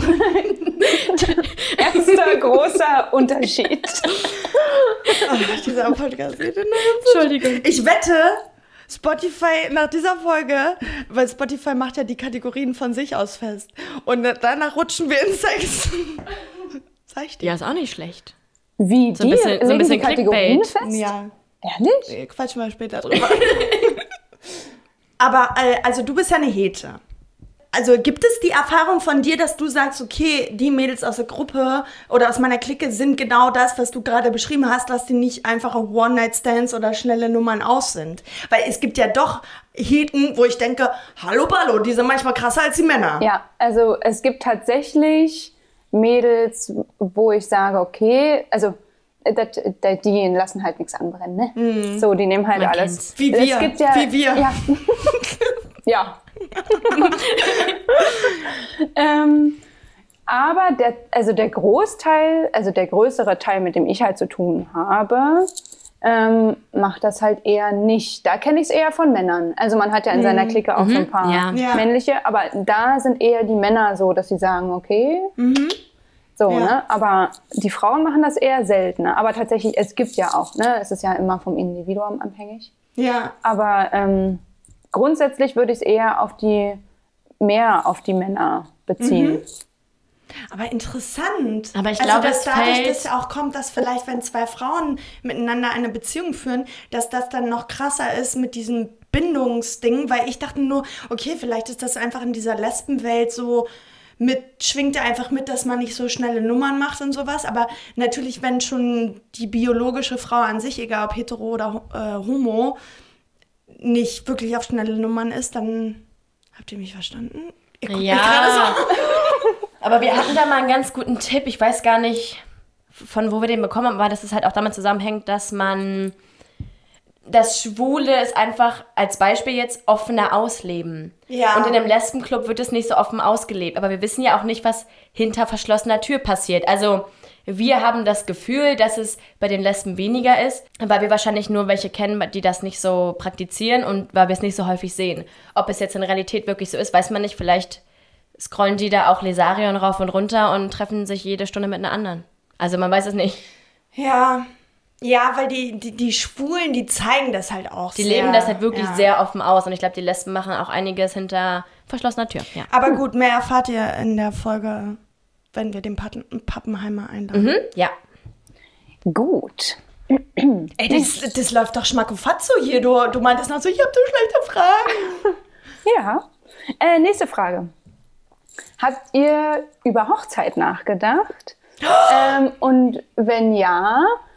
Erster großer Unterschied. ach, dieser Podcast geht in Entschuldigung. Ich wette, Spotify nach dieser Folge, weil Spotify macht ja die Kategorien von sich aus fest. Und danach rutschen wir in Sex. Sag ich dir. Ja, ist auch nicht schlecht. Wie, So ein die bisschen- so ein legen bisschen die Kategorien Clickbait. fest? Ja. Ehrlich? Quatschen wir später drüber. Aber, äh, also du bist ja eine Hete. Also gibt es die Erfahrung von dir, dass du sagst, okay, die Mädels aus der Gruppe oder aus meiner Clique sind genau das, was du gerade beschrieben hast, dass die nicht einfach One-Night-Stands oder schnelle Nummern aus sind? Weil es gibt ja doch Heten, wo ich denke, hallo Ballo, die sind manchmal krasser als die Männer. Ja, also es gibt tatsächlich Mädels, wo ich sage, okay, also dat, dat, die lassen halt nichts anbrennen, ne? Mhm. So, die nehmen halt Man alles. kennt's. Wie Es wir, gibt ja, wie wir. Ja. Ja. ähm, aber der, also der Großteil, also der größere Teil, mit dem ich halt zu tun habe, ähm, macht das halt eher nicht. Da kenne ich es eher von Männern. Also man hat ja in seiner Clique auch so ein paar ja. Ja. männliche, aber da sind eher die Männer so, dass sie sagen, okay, so, Ja. ne? Aber die Frauen machen das eher seltener. Aber tatsächlich, es gibt ja auch, ne? Es ist ja immer vom Individuum abhängig. Ja. Aber ähm, grundsätzlich würde ich es eher auf die, mehr auf die Männer beziehen. Mhm. Aber interessant. Aber ich also, glaube, dass es dadurch, fällt- dass auch kommt, dass vielleicht, wenn zwei Frauen miteinander eine Beziehung führen, dass das dann noch krasser ist mit diesem Bindungsding, weil ich dachte nur, okay, vielleicht ist das einfach in dieser Lesbenwelt so mit, schwingt er einfach mit, dass man nicht so schnelle Nummern macht und sowas, aber natürlich, wenn schon die biologische Frau an sich, egal ob hetero oder äh, homo, nicht wirklich auf schnelle Nummern ist, dann habt ihr mich verstanden? Ihr guckt mich gerade so. Ja. Aber wir hatten da mal einen ganz guten Tipp. Ich weiß gar nicht, von wo wir den bekommen haben, aber dass es halt auch damit zusammenhängt, dass man das Schwule ist einfach als Beispiel jetzt offener ausleben. Ja. Und in einem Lesbenclub wird es nicht so offen ausgelebt. Aber wir wissen ja auch nicht, was hinter verschlossener Tür passiert. Also wir haben das Gefühl, dass es bei den Lesben weniger ist, weil wir wahrscheinlich nur welche kennen, die das nicht so praktizieren und weil wir es nicht so häufig sehen. Ob es jetzt in Realität wirklich so ist, weiß man nicht. Vielleicht scrollen die da auch Lesarion rauf und runter und treffen sich jede Stunde mit einer anderen. Also man weiß es nicht. Ja, ja, weil die, die, die Schwulen, die zeigen das halt auch Die sehr. leben das halt wirklich ja. sehr offen aus und ich glaube, die Lesben machen auch einiges hinter verschlossener Tür. Ja. Aber gut, mehr erfahrt ihr in der Folge, wenn wir den Patten, Pappenheimer einladen. Mhm, ja. Gut. Ey, das, das läuft doch schmackofatzo hier. Du, du meintest noch so, ich hab so schlechte Fragen. Ja. Äh, nächste Frage. Habt ihr über Hochzeit nachgedacht? ähm, und wenn ja,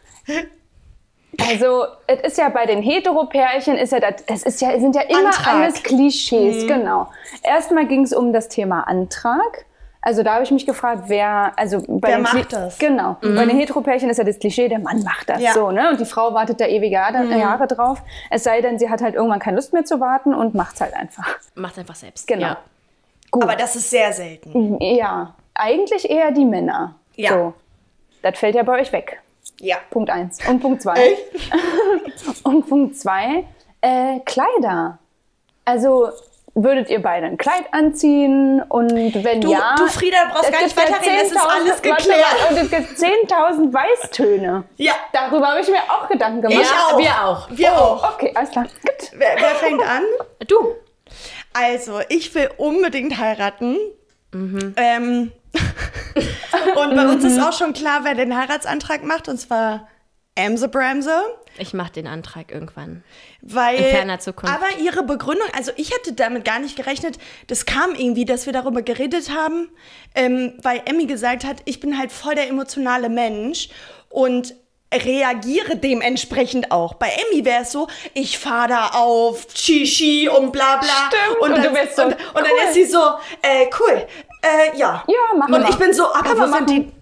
also es ist ja bei den Heteropärchen, ist ja das, es ist ja, sind ja immer Antrag. alles Klischees, genau. Erstmal ging es um das Thema Antrag. Also da habe ich mich gefragt, wer, also bei Wer den macht Kli- das? Genau. Bei den Heteropärchen ist ja das Klischee, der Mann macht das Ja. so, ne? Und die Frau wartet da ewige Jahre, Jahre drauf. Es sei denn, sie hat halt irgendwann keine Lust mehr zu warten und macht's halt einfach. Macht einfach selbst. Genau. Ja. Gut. Aber das ist sehr selten. Ja, eigentlich eher die Männer. Ja. So. Das fällt ja bei euch weg. Ja. Punkt eins. Und Punkt zwei. Echt? Und Punkt zwei, äh, Kleider. Also würdet ihr beide ein Kleid anziehen? Und wenn Du, ja... du Frieda, brauchst es gar nicht gibt ja weiterreden, es ist zehntausend alles warte, geklärt. warte, Und es gibt zehntausend Weißtöne. Ja. Darüber habe ich mir auch Gedanken gemacht. Ich auch. Wir auch. Wir auch. Okay, alles klar. Gut. Wer, wer fängt an? Du. Also, ich will unbedingt heiraten. Ähm, und bei uns ist auch schon klar, wer den Heiratsantrag macht, und zwar Amse Bramse. Ich mache den Antrag irgendwann. Weil, In ferner Zukunft. Aber ihre Begründung, also ich hätte damit gar nicht gerechnet, das kam irgendwie, dass wir darüber geredet haben, ähm, weil Emmy gesagt hat, ich bin halt voll der emotionale Mensch und reagiere dementsprechend auch. Bei Emmy wäre es so, ich fahre da auf Shishi und bla bla. Stimmt, Und, und dann, du wärst so, und, und cool. dann ist sie so, äh, cool, äh, ja. Ja, machen Und wir. ich bin so, aber Kann wo man sind die... machen.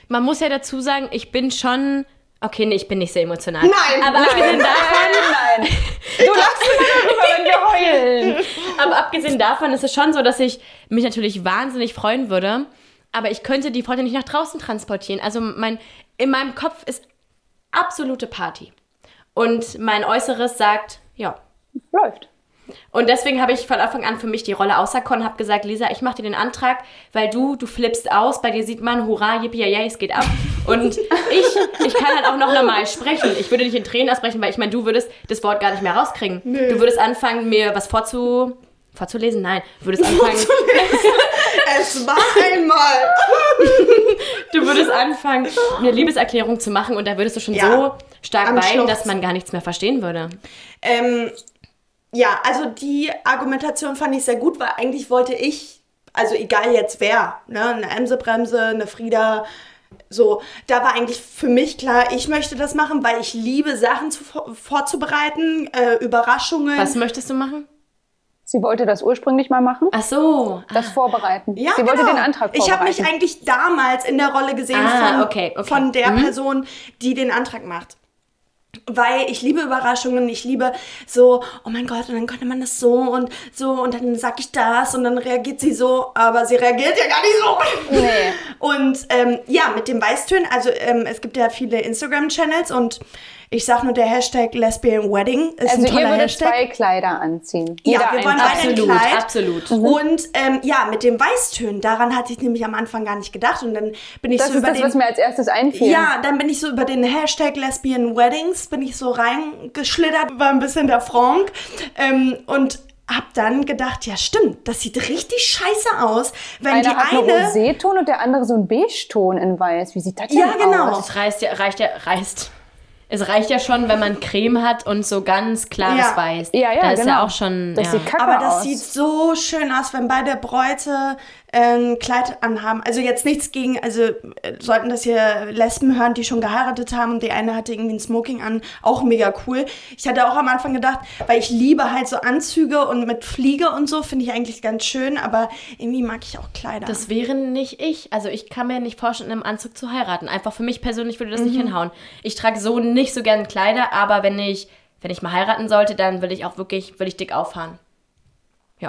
man muss ja dazu sagen, ich bin schon... Okay, nee, ich bin nicht sehr emotional. Nein, aber nein, abgesehen davon... Nein, du lachst immer darüber, wenn wir heulen. Aber abgesehen davon ist es schon so, dass ich mich natürlich wahnsinnig freuen würde, aber ich könnte die Freude nicht nach draußen transportieren. Also mein, in meinem Kopf ist absolute Party. Und mein Äußeres sagt, ja. Läuft. Und deswegen habe ich von Anfang an für mich die Rolle auserkoren und habe gesagt, Lisa, ich mache dir den Antrag, weil du, du flippst aus, bei dir sieht man, hurra, yippie, yay, es geht ab. Und ich, ich kann halt auch noch normal sprechen. Ich würde nicht in Tränen ausbrechen, weil ich meine, du würdest das Wort gar nicht mehr rauskriegen. Nö. Du würdest anfangen, mir was vorzu, vorzulesen. Nein, du würdest anfangen... Es war einmal... Du würdest anfangen, eine Liebeserklärung zu machen und da würdest du schon ja, so stark weinen, Schluss. dass man gar nichts mehr verstehen würde. Ähm... Ja, also die Argumentation fand ich sehr gut, weil eigentlich wollte ich, also egal jetzt wer, ne, eine Emse-Bremse, eine Frieda, so, da war eigentlich für mich klar, ich möchte das machen, weil ich liebe, Sachen zu, vorzubereiten, äh, Überraschungen. Was möchtest du machen? Sie wollte das ursprünglich mal machen. Ach so. Das ah. Vorbereiten. Ja, Sie genau. wollte den Antrag vorbereiten. Ich habe mich eigentlich damals in der Rolle gesehen ah, von, okay, okay. von der mhm. Person, die den Antrag macht. Weil ich liebe Überraschungen, ich liebe so, oh mein Gott, und dann könnte man das so und so und dann sag ich das und dann reagiert sie so, aber sie reagiert ja gar nicht so. Nee. Und ähm, ja, mit dem Weißtönen, also ähm, es gibt ja viele Instagram-Channels und ich sag nur, der Hashtag Lesbian Wedding ist also ein toller ihr würdet Hashtag. zwei Kleider anziehen. Ja, Jeder wir wollen ein. beide ein Absolut, Kleid. absolut. Mhm. Und ähm, ja, mit dem Weißtönen, daran hatte ich nämlich am Anfang gar nicht gedacht. Und dann bin ich Das so ist über das, den... was mir als erstes einfiel. Ja, dann bin ich so über den Hashtag Lesbian Weddings, bin ich so reingeschlittert, war ein bisschen der Frank. Ähm, und hab dann gedacht, ja stimmt, das sieht richtig scheiße aus, wenn Einer die hat eine... einen Roséton und der andere so einen Beige-Ton in Weiß. Wie sieht das denn Ja, genau. aus? Es reicht ja, reicht ja, reißt. Es reicht ja schon, wenn man Creme hat und so ganz klares Ja. Weiß. Ja, ja, da ist genau. ja auch schon... Das ja. sieht kacke Aber das aus. sieht so schön aus, wenn beide Bräute ein Kleid anhaben. Also jetzt nichts gegen, also äh, sollten das hier Lesben hören, die schon geheiratet haben und die eine hatte irgendwie ein Smoking an, auch mega cool. Ich hatte auch am Anfang gedacht, weil ich liebe halt so Anzüge und mit Fliege und so, finde ich eigentlich ganz schön, aber irgendwie mag ich auch Kleider. Das wäre nicht ich. Also ich kann mir nicht vorstellen, in einem Anzug zu heiraten. Einfach für mich persönlich würde das nicht hinhauen. Ich trage so nicht so gerne Kleider, aber wenn ich, wenn ich mal heiraten sollte, dann will ich auch wirklich, will ich dick auffahren. Ja.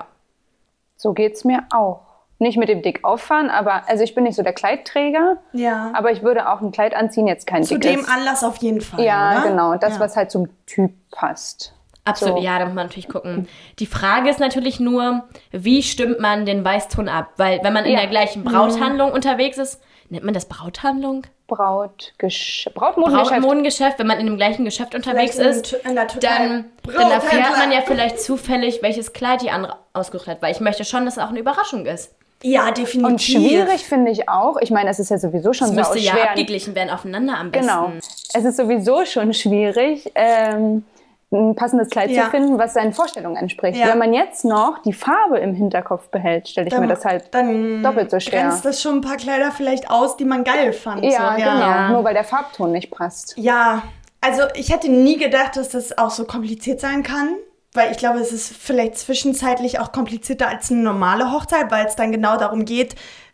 So geht's mir auch. Nicht mit dem dick auffahren, aber also ich bin nicht so der Kleidträger, Ja. aber ich würde auch ein Kleid anziehen, jetzt kein Zu dickes. dem Anlass auf jeden Fall, Ja, oder? genau, das, Ja. was halt zum Typ passt. Absolut, So. ja, da muss man natürlich gucken. Die Frage ist natürlich nur, wie stimmt man den Weißton ab? Weil wenn man in Ja. der gleichen Brauthandlung unterwegs ist, nennt man das Brauthandlung? Brautgesch- Brautmodengeschäft. Brautmodengeschäft, wenn man in dem gleichen Geschäft unterwegs Vielleicht in ist, Tu- in der Türkei. dann, dann erfährt man ja vielleicht zufällig, welches Kleid die andere ausgesucht hat. Weil ich möchte schon, dass es auch eine Überraschung ist. Ja, definitiv. Und schwierig finde ich auch, ich meine, es ist ja sowieso schon Es sau müsste ja schwer. abgeglichen werden aufeinander am besten. Genau. Es ist sowieso schon schwierig, ähm, ein passendes Kleid Ja. zu finden, was seinen Vorstellungen entspricht. Ja. Wenn man jetzt noch die Farbe im Hinterkopf behält, stelle ich Dann- mir das halt dann doppelt so schwer. grenzt das schon ein paar Kleider vielleicht aus, die man geil fand. Ja, so. genau. Ja. Nur weil der Farbton nicht passt. Ja, also ich hätte nie gedacht, dass das auch so kompliziert sein kann. Weil ich glaube, es ist vielleicht zwischenzeitlich auch komplizierter als eine normale Hochzeit, weil es dann genau darum geht,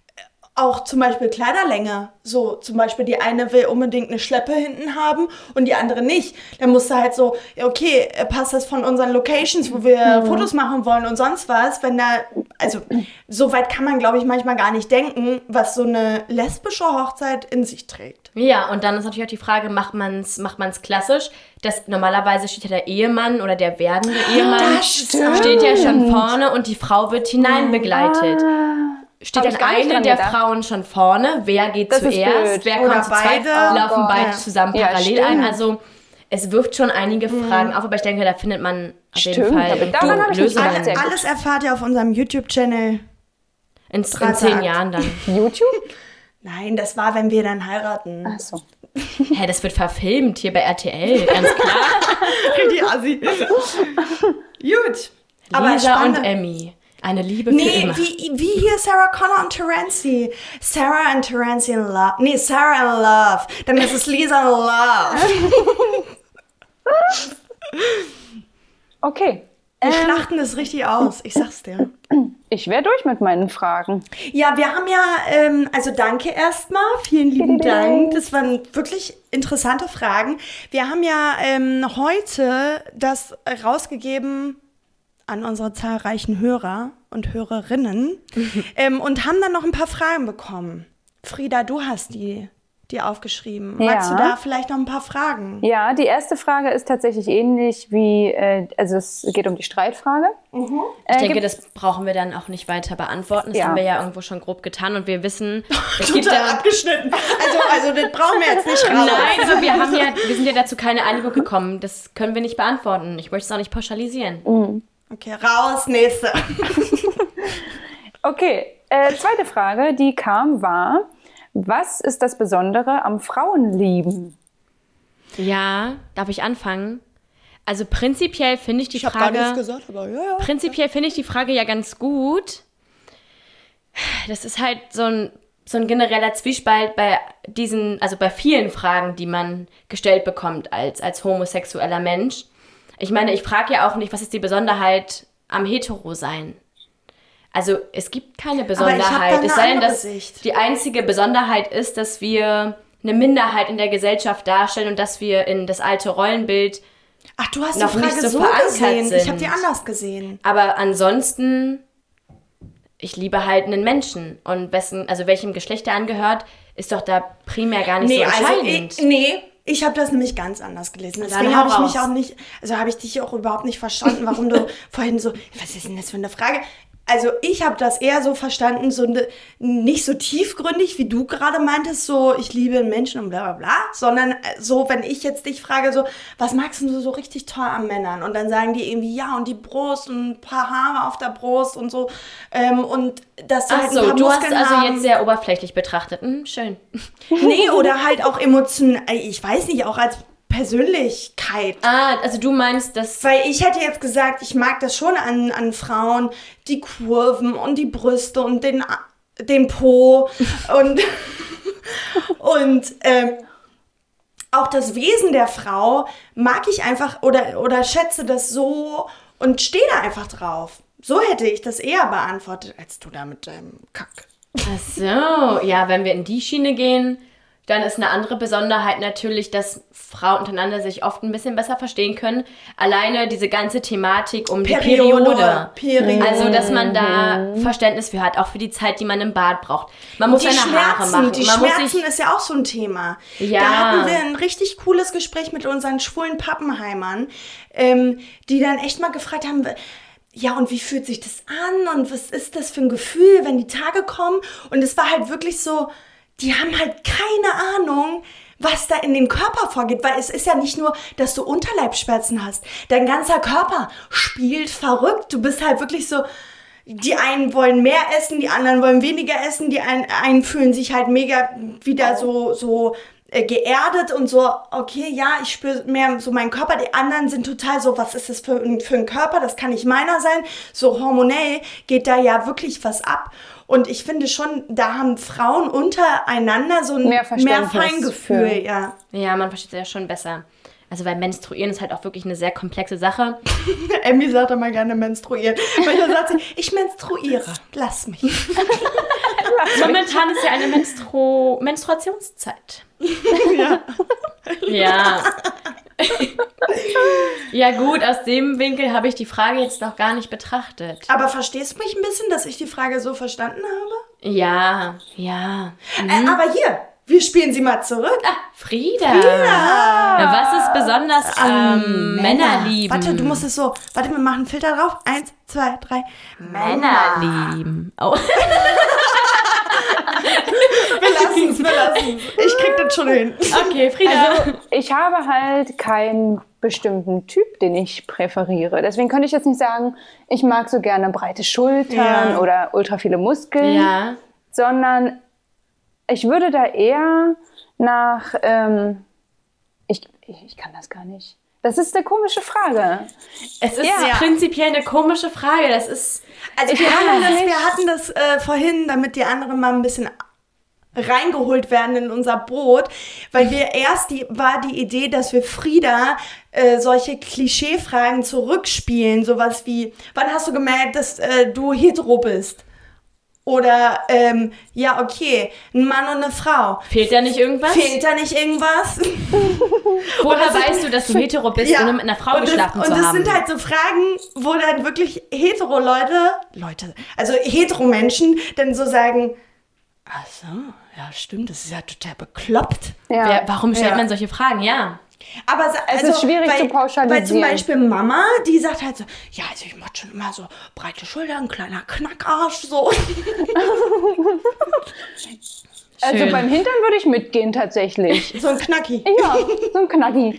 auch zum Beispiel Kleiderlänge. So, zum Beispiel die eine will unbedingt eine Schleppe hinten haben und die andere nicht. Dann musst du halt so, okay, passt das von unseren Locations, wo wir Mhm. Fotos machen wollen und sonst was, wenn da, also so weit kann man, glaube ich, manchmal gar nicht denken, was so eine lesbische Hochzeit in sich trägt. Ja, und dann ist natürlich auch die Frage, macht man es macht man's klassisch? Das, normalerweise steht ja der Ehemann oder der werdende Ehemann, Das stimmt. steht ja schon vorne und die Frau wird hineinbegleitet. Steht Hab dann ich gar nicht eine dran der gedacht. Frauen schon vorne? Wer geht Das ist zuerst? blöd. Wer Oder kommt zu zweit? beide. Laufen Oh beide Gott. zusammen Ja, parallel stimmt. ein? Also es wirft schon einige Fragen auf, aber ich denke, da findet man auf jeden Stimmt, Fall aber daran du, hab ich nicht Lösungen. gedacht. Sehr gut. Alles erfahrt ihr auf unserem YouTube-Channel. In, in Dritter zehn Akt. Jahren dann. YouTube? Nein, das war, wenn wir dann heiraten. Achso. Hä, das wird verfilmt hier bei R T L, ganz klar. Richtig assi. Gut. Aber Lisa spannend. und Emmy. Eine Liebe für Nee, immer. wie, wie hier Sarah Connor und Terenzi. Sarah and Terenzi in Love. Nee, Sarah in Love. Dann ist es Lisa in Love. Okay. Wir Ähm, schlachten das richtig aus. Ich sag's dir. ich wäre durch mit meinen Fragen. Ja, wir haben ja, ähm, also danke erstmal, vielen lieben Dank. Das waren wirklich interessante Fragen. Wir haben ja ähm, heute das rausgegeben an unsere zahlreichen Hörer und Hörerinnen ähm, und haben dann noch ein paar Fragen bekommen. Frieda, du hast die, die aufgeschrieben. Ja. Magst du da vielleicht noch ein paar Fragen? Ja, die erste Frage ist tatsächlich ähnlich wie, äh, also es geht um die Streitfrage. Mhm. Ich Äh, denke, gibt- das brauchen wir dann auch nicht weiter beantworten. Das Ja. haben wir ja irgendwo schon grob getan und wir wissen, es Total gibt ja... abgeschnitten. Also, also das brauchen wir jetzt nicht raus. Nein, also wir haben ja, wir sind ja dazu keine Einigung gekommen. Das können wir nicht beantworten. Ich möchte es auch nicht pauschalisieren. Okay, raus, nächste. Okay, äh, zweite Frage, die kam, war, was ist das Besondere am Frauenlieben? Ja, darf ich anfangen? Also prinzipiell finde ich die Ich habe Frage... gar nichts gesagt, aber ja, ja. Prinzipiell finde ich die Frage ja ganz gut. Das ist halt so ein, so ein genereller Zwiespalt bei diesen, also bei vielen Fragen, die man gestellt bekommt als, als homosexueller Mensch. Ich meine, ich frage ja auch nicht, was ist die Besonderheit am Hetero-Sein? Also es gibt keine Aber ich hab da Besonderheit. eine Es sei denn, andere dass Sicht. die einzige Besonderheit ist, dass wir eine Minderheit in der Gesellschaft darstellen und dass wir in das alte Rollenbild... Ach, du hast noch die Frage nicht so so verankert gesehen. sind. Ich habe die anders gesehen. Aber ansonsten, ich liebe halt einen Menschen. Und wessen, also welchem Geschlecht er angehört, ist doch da primär gar nicht so also entscheidend. ich, nee, ich habe das nämlich ganz anders gelesen. Deswegen hau habe ich mich raus. auch nicht, also habe ich dich auch überhaupt nicht verstanden, warum du vorhin so, was ist denn das für eine Frage? Also ich habe das eher so verstanden, so ne, nicht so tiefgründig, wie du gerade meintest, so ich liebe Menschen und bla bla bla, sondern so, wenn ich jetzt dich frage, so, was magst du so richtig toll an Männern? Und dann sagen die irgendwie, ja, und die Brust und ein paar Haare auf der Brust und so. Ähm, und dass du Ach halt ein so, paar du hast Muskeln also haben. jetzt sehr oberflächlich betrachtet. Hm, schön. Nee, oder halt auch Emotionen, ich weiß nicht, auch als Persönlichkeit. Ah, also du meinst, dass... Weil ich hätte jetzt gesagt, ich mag das schon an, an Frauen, die Kurven und die Brüste und den, den Po und, und ähm, auch das Wesen der Frau mag ich einfach oder, oder schätze das so und stehe da einfach drauf. So hätte ich das eher beantwortet, als du da mit deinem Kack. Ach so, ja, wenn wir in die Schiene gehen, dann ist eine andere Besonderheit natürlich, dass Frauen untereinander sich oft ein bisschen besser verstehen können. Alleine diese ganze Thematik um die Periode. Periode. Also, dass man da Verständnis für hat, auch für die Zeit, die man im Bad braucht. Man muss die seine Haare Schmerzen, machen. die man Schmerzen muss sich, ist ja auch so ein Thema. Ja. Da hatten wir ein richtig cooles Gespräch mit unseren schwulen Pappenheimern, ähm, die dann echt mal gefragt haben, ja, und wie fühlt sich das an und was ist das für ein Gefühl, wenn die Tage kommen? Und es war halt wirklich so, die haben halt keine Ahnung, was da in dem Körper vorgeht, weil es ist ja nicht nur, dass du Unterleibsschmerzen hast. Dein ganzer Körper spielt verrückt. Du bist halt wirklich so, die einen wollen mehr essen, die anderen wollen weniger essen, die einen, einen fühlen sich halt mega wieder so, so äh, geerdet und so, okay, ja, ich spüre mehr so meinen Körper. Die anderen sind total so, was ist das für, ein- für ein Körper? Das kann nicht meiner sein. So hormonell geht da ja wirklich was ab. Und ich finde schon, da haben Frauen untereinander so ein Mehr mehr, Verständnis Feingefühl, für- ja. ja, man versteht es ja schon besser. Also, weil Menstruieren ist halt auch wirklich eine sehr komplexe Sache. Emmy sagt immer gerne menstruieren. Manchmal sagt sie, ich menstruiere, lass mich. Momentan ist ja eine Menstru Menstruationszeit. Ja. Ja. Ja gut, aus dem Winkel habe ich die Frage jetzt noch gar nicht betrachtet. Aber verstehst du mich ein bisschen, dass ich die Frage so verstanden habe? Ja, ja. Äh, aber hier, wir spielen sie mal zurück. Ah, Frieda. Frieda. Was ist besonders am Männerlieben? Warte, du musst es so. Warte, wir machen einen Filter drauf. Eins, zwei, drei. Männerlieben. Oh. Wir lassen es, wir lassen es. Ich krieg das schon hin. Okay, Frieda. Also, ich habe halt keinen bestimmten Typ, den ich präferiere. Deswegen könnte ich jetzt nicht sagen, ich mag so gerne breite Schultern Ja. oder ultra viele Muskeln, Ja. sondern ich würde da eher nach, ähm, ich, ich, ich kann das gar nicht. Das ist eine komische Frage. Es ist Ja. prinzipiell eine komische Frage. Das ist... Also Ich wir kann hatten das das, nicht. wir hatten das äh, vorhin, damit die anderen mal ein bisschen reingeholt werden in unser Boot, weil wir erst die war die Idee, dass wir Frieda äh, solche Klischeefragen zurückspielen, sowas wie, wann hast du gemerkt, dass äh, du hetero bist? Oder, ähm, ja, okay, ein Mann und eine Frau. Fehlt da nicht irgendwas? Fehlt da nicht irgendwas? Woher weißt du, dass du hetero bist, ja. ohne mit einer Frau und geschlafen das, zu und haben? Und das sind halt so Fragen, wo dann wirklich hetero Leute, Leute, also hetero Menschen dann so sagen, ach so, ja stimmt, das ist ja total bekloppt. Ja. Wer, warum stellt Ja. man solche Fragen? Ja. Aber also, Es ist schwierig weil, zu pauschalisieren. Weil zum Beispiel Mama, die sagt halt so, ja, also ich mach schon immer so breite Schultern, kleiner Knackarsch, so. Also Schön. beim Hintern würde ich mitgehen tatsächlich. So ein Knacki. Ja, so ein Knacki.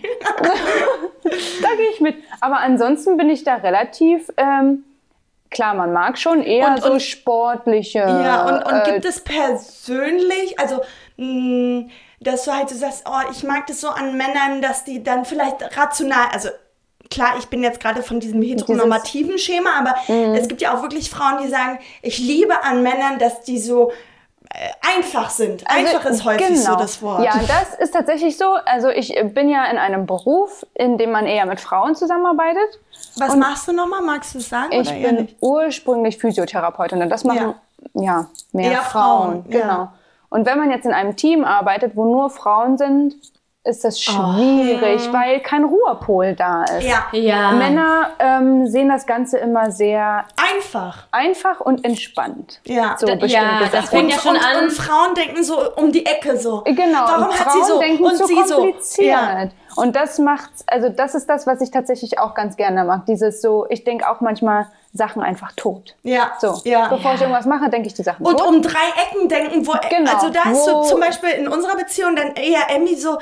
Da gehe ich mit. Aber ansonsten bin ich da relativ, ähm, klar, man mag schon eher Und- so und- sportliche. Ja, und, und äh, gibt es persönlich, also, mh, dass du halt so sagst, oh, ich mag das so an Männern, dass die dann vielleicht rational, also klar, ich bin jetzt gerade von diesem heteronormativen Schema, aber es gibt ja auch wirklich Frauen, die sagen, ich liebe an Männern, dass die so äh, einfach sind. Einfach ist häufig so das Wort. Ja, das ist tatsächlich so. Also ich äh, bin ja in einem Beruf, in dem man eher mit Frauen zusammenarbeitet. Was und machst du nochmal? Magst du es sagen? Ich oder eher bin nicht? ursprünglich Physiotherapeutin und das machen ja, mehr Eher Frauen. Frauen, ja. Genau. Und wenn man jetzt in einem Team arbeitet, wo nur Frauen sind, ist das schwierig, weil kein Ruhepol da ist. Ja. Ja. Männer ähm, sehen das Ganze immer sehr Einfach. einfach und entspannt. Ja. So Da- bestimmte ja, das Sachen. fängt ja schon und, an. Und Frauen denken so um die Ecke so. Genau, Warum und hat Frauen sie so denken und zu sie so? kompliziert. Ja. Und das macht's, also das ist das, was ich tatsächlich auch ganz gerne mag. Dieses so, ich denke auch manchmal Sachen einfach tot. Ja. So, Ja. bevor ich irgendwas mache, denke ich die Sachen Und tot. um drei Ecken denken, wo, Genau, also da ist so wo- zum Beispiel in unserer Beziehung dann eher Emmy so,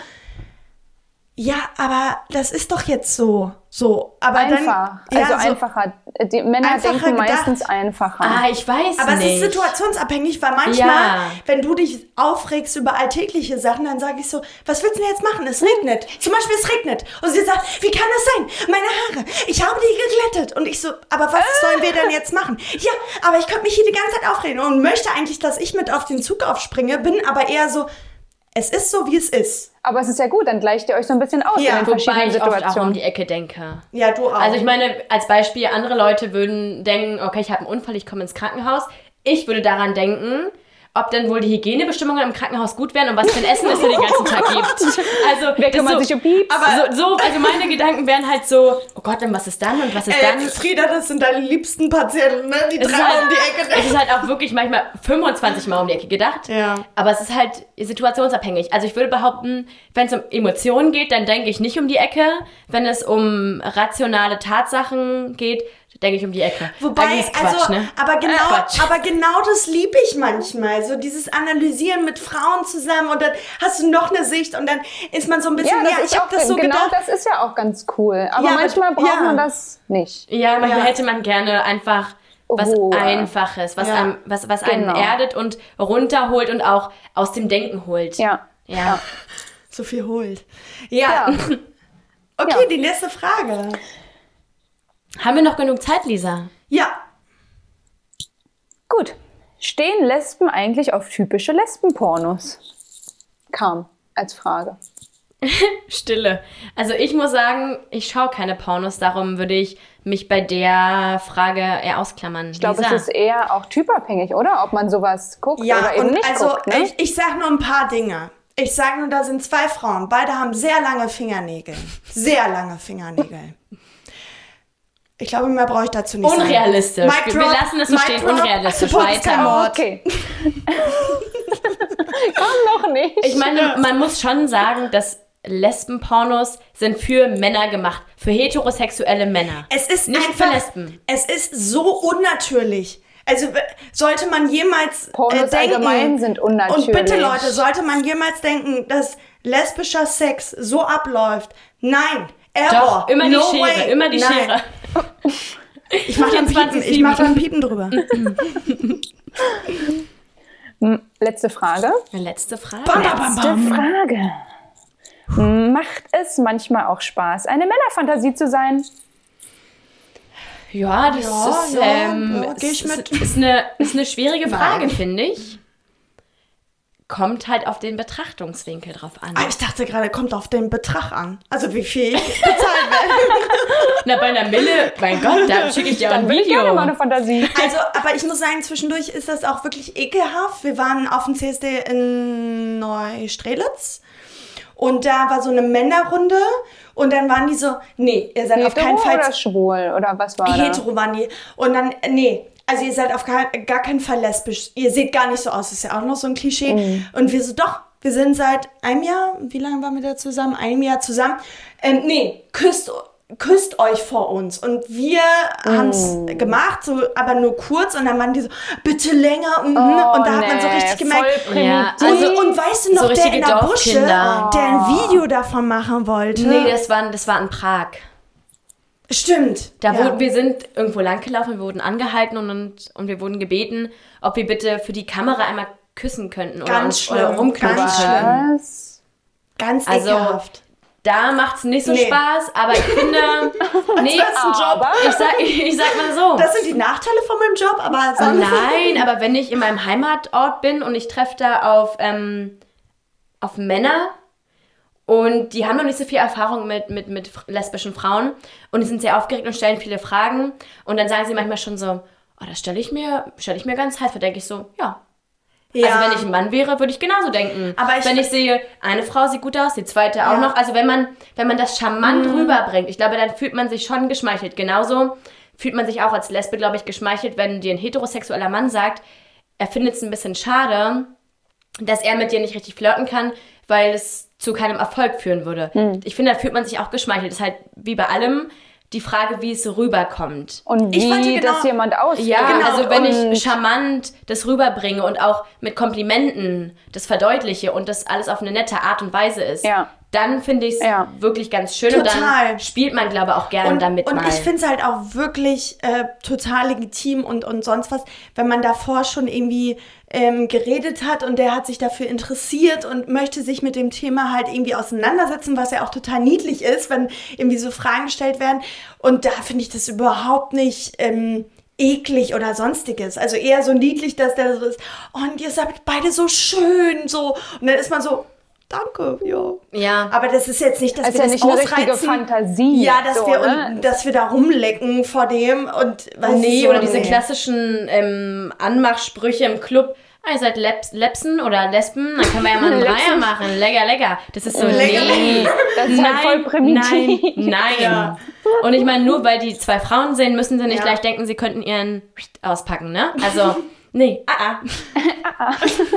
ja, aber das ist doch jetzt so, so, aber Einfach, dann, ja, also so, einfacher. Die Männer einfacher denken gedacht. meistens einfacher. Ah, ich weiß aber nicht. es ist situationsabhängig, weil manchmal, Ja. wenn du dich aufregst über alltägliche Sachen, dann sage ich so, was willst du denn jetzt machen? Es regnet. Zum Beispiel, es regnet. Und sie sagt, wie kann das sein? Meine Haare, ich habe die geglättet. Und ich so, aber was sollen wir denn jetzt machen? Ja, aber ich könnte mich hier die ganze Zeit aufregen und möchte eigentlich, dass ich mit auf den Zug aufspringe, bin aber eher so, es ist so, wie es ist. Aber es ist ja gut, dann gleicht ihr euch so ein bisschen aus Ja, in den Wobei verschiedenen ich oft auch um Situationen. die Ecke denke. Ja, du auch. Also ich meine, als Beispiel, andere Leute würden denken, okay, ich habe einen Unfall, ich komme ins Krankenhaus. Ich würde daran denken, ob denn wohl die Hygienebestimmungen im Krankenhaus gut wären und was für ein Essen es für den ganzen Tag gibt. Also, Wer das kümmert so, sich um Pieps? aber so, so, also meine Gedanken wären halt so, oh Gott, und was ist dann und was ist Ey, dann? Frieda, das sind deine liebsten Patienten, ne? Die Es ist, dreimal halt, um die Ecke es rennen. ist halt auch wirklich manchmal fünfundzwanzig Mal um die Ecke gedacht. Ja. Aber es ist halt situationsabhängig. Also ich würde behaupten, wenn es um Emotionen geht, dann denke ich nicht um die Ecke. Wenn es um rationale Tatsachen geht, denke ich um die Ecke. Wobei, Eigentlich ist Quatsch, also, ne? aber genau, Äh, Quatsch. aber genau das liebe ich manchmal. So dieses Analysieren mit Frauen zusammen und dann hast du noch eine Sicht und dann ist man so ein bisschen, Ja, ja, das ich ist habe auch, das so genau gedacht. das ist ja auch ganz cool. Aber Ja, aber- manchmal braucht ja. man das nicht. Ja, manchmal Ja. hätte man gerne einfach was Ruhe. Einfaches, was, Ja. einem, was, was einen Genau. erdet und runterholt und auch aus dem Denken holt. Ja. Ja. So viel holt. Ja. Ja. Okay, Ja. die nächste Frage. Haben wir noch genug Zeit, Lisa? Ja. Gut. Stehen Lesben eigentlich auf typische Lesbenpornos? Kam als Frage. Stille. Also ich muss sagen, ich schaue keine Pornos, darum würde ich mich bei der Frage eher ausklammern. Ich glaube, es Lisa. ist eher auch typabhängig, oder? Ob man sowas guckt Ja, oder eben und nicht also guckt. Ne? ich, ich sag nur ein paar Dinge. Ich sag nur, da sind zwei Frauen. Beide haben sehr lange Fingernägel. Sehr lange Fingernägel. Ich glaube, mehr brauche ich dazu nicht sagen. Unrealistisch. Mic Wir, wir drop, lassen es so Mic stehen. drop. Unrealistisch. Support ist kein Weiter. Mord. Okay. Komm noch nicht. Ich meine, man muss schon sagen, dass Lesbenpornos sind für Männer gemacht. Für heterosexuelle Männer. Es ist Nicht einfach, für Lesben. Es ist so unnatürlich. Also w- sollte man jemals Pornos äh, denken, allgemein sind unnatürlich. Und bitte Leute, sollte man jemals denken, dass lesbischer Sex so abläuft? Nein, Error. Doch, immer die No Schere, way. immer die Nein. Schere. Ich mach dann Piepen, ich mach dann Piepen drüber. Letzte Frage. Letzte Frage. Bam, bam, bam, Letzte bam. Frage. Macht es manchmal auch Spaß, eine Männerfantasie zu sein? Ja, das Ja, ist, ja, ähm, ja, geh ich ist, mit. ist, eine, ist eine schwierige Frage, Nein. finde ich. kommt halt auf den Betrachtungswinkel drauf an. Ah, ich dachte gerade, kommt auf den Betrag an. Also wie viel ich bezahlt werde. Na, bei einer Mille, mein Gott, da schicke ich dir auch ein Dann will ich gerne Video. mal eine Fantasie. Also, aber ich muss sagen, zwischendurch ist das auch wirklich ekelhaft. Wir waren auf dem C S D in Neustrelitz und da war so eine Männerrunde und dann waren die so, nee, ihr seid Hetero auf keinen Fall... oder schwul oder was war Hetero waren die. Und dann, nee, also ihr seid auf gar, gar keinen Fall lesbisch. Ihr seht gar nicht so aus, das ist ja auch noch so ein Klischee. Mhm. Und wir so, doch, wir sind seit einem Jahr, wie lange waren wir da zusammen? Einem Jahr zusammen. Ähm, nee, küsst, küsst euch vor uns. Und wir Mhm. haben es gemacht, so, aber nur kurz. Und dann waren die so, bitte länger. Mhm. Oh, und da hat man so nee, richtig gemerkt, voll Ja, primitiv. also- und, und weißt du noch, so der richtige in der Busche, Dorfkinder. der ein Video davon machen wollte? Nee, das war, das war in Prag. Stimmt. Da ja. wurden, wir sind irgendwo langgelaufen, wir wurden angehalten und, und, und wir wurden gebeten, ob wir bitte für die Kamera einmal küssen könnten oder Ganz uns schlimm, oder rumknutschen ganz könnten. schlimm. Was? Ganz Also, ekelhaft. Da macht's nicht so Nee. Spaß, aber ich finde, nee, Das ist ein Job. Aber ich sag, ich sag mal so. Das sind die Nachteile von meinem Job, aber sonst... Nein, aber wenn ich in meinem Heimatort bin und ich treffe da auf, ähm, auf Männer und die haben noch nicht so viel Erfahrung mit, mit, mit lesbischen Frauen und die sind sehr aufgeregt und stellen viele Fragen und dann sagen sie manchmal schon so, oh, das stelle ich mir, stelle ich mir ganz heiß vor, denke ich so, ja. Ja. Also wenn ich ein Mann wäre, würde ich genauso denken. Aber ich- wenn ich sehe, eine Frau sieht gut aus, die zweite auch Ja. noch. Also wenn man, wenn man das charmant rüberbringt, ich glaube, dann fühlt man sich schon geschmeichelt. Genauso fühlt man sich auch als Lesbe, glaube ich, geschmeichelt, wenn dir ein heterosexueller Mann sagt, er findet es ein bisschen schade, dass er mit dir nicht richtig flirten kann, weil es zu keinem Erfolg führen würde. Ich finde, da fühlt man sich auch geschmeichelt. Das ist halt wie bei allem die Frage, wie es so rüberkommt. Und Ich wie wollte genau- das jemand ausdrückt. Ja, Genau, also wenn und ich charmant das rüberbringe und auch mit Komplimenten das verdeutliche und das alles auf eine nette Art und Weise ist, Ja. dann finde ich es Ja. wirklich ganz schön Total. und dann spielt man, glaube ich, auch gerne Und, damit und mal. ich finde es halt auch wirklich äh, total legitim und, und sonst was, wenn man davor schon irgendwie ähm, geredet hat und der hat sich dafür interessiert und möchte sich mit dem Thema halt irgendwie auseinandersetzen, was ja auch total niedlich ist, wenn irgendwie so Fragen gestellt werden. Und da finde ich das überhaupt nicht ähm, eklig oder sonstiges. Also eher so niedlich, dass der so ist, oh, und ihr seid beide so schön, so. Und dann ist man so, danke, ja. ja. Aber das ist jetzt nicht, dass Das ist wir ja das nicht eine richtige ausreizen. Fantasie. Ja, dass, so, wir, ne? und, dass wir da rumlecken vor dem und weißt Nee, du, oder diese nee. klassischen ähm, Anmachsprüche im Club. Ah, ihr seid Leps, Lepsen oder Lesben, dann können wir ja mal einen Dreier machen. Lecker, lecker. Das ist so, Lecker, nee. Das ist halt voll primitiv. Nein, nein. Ja. Und ich meine, nur weil die zwei Frauen sehen, müssen sie nicht Ja. gleich denken, sie könnten ihren auspacken, ne? Also, nee, ah, ah.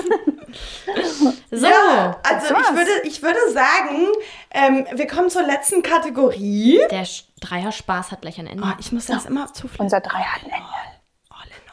So, Ja, also war's. ich würde, ich würde sagen, ähm, wir kommen zur letzten Kategorie. der Sch- Dreier-Spaß hat gleich ein Ende. Oh, ich muss das immer zufliegen. Unser Drei hat ein Ende. All in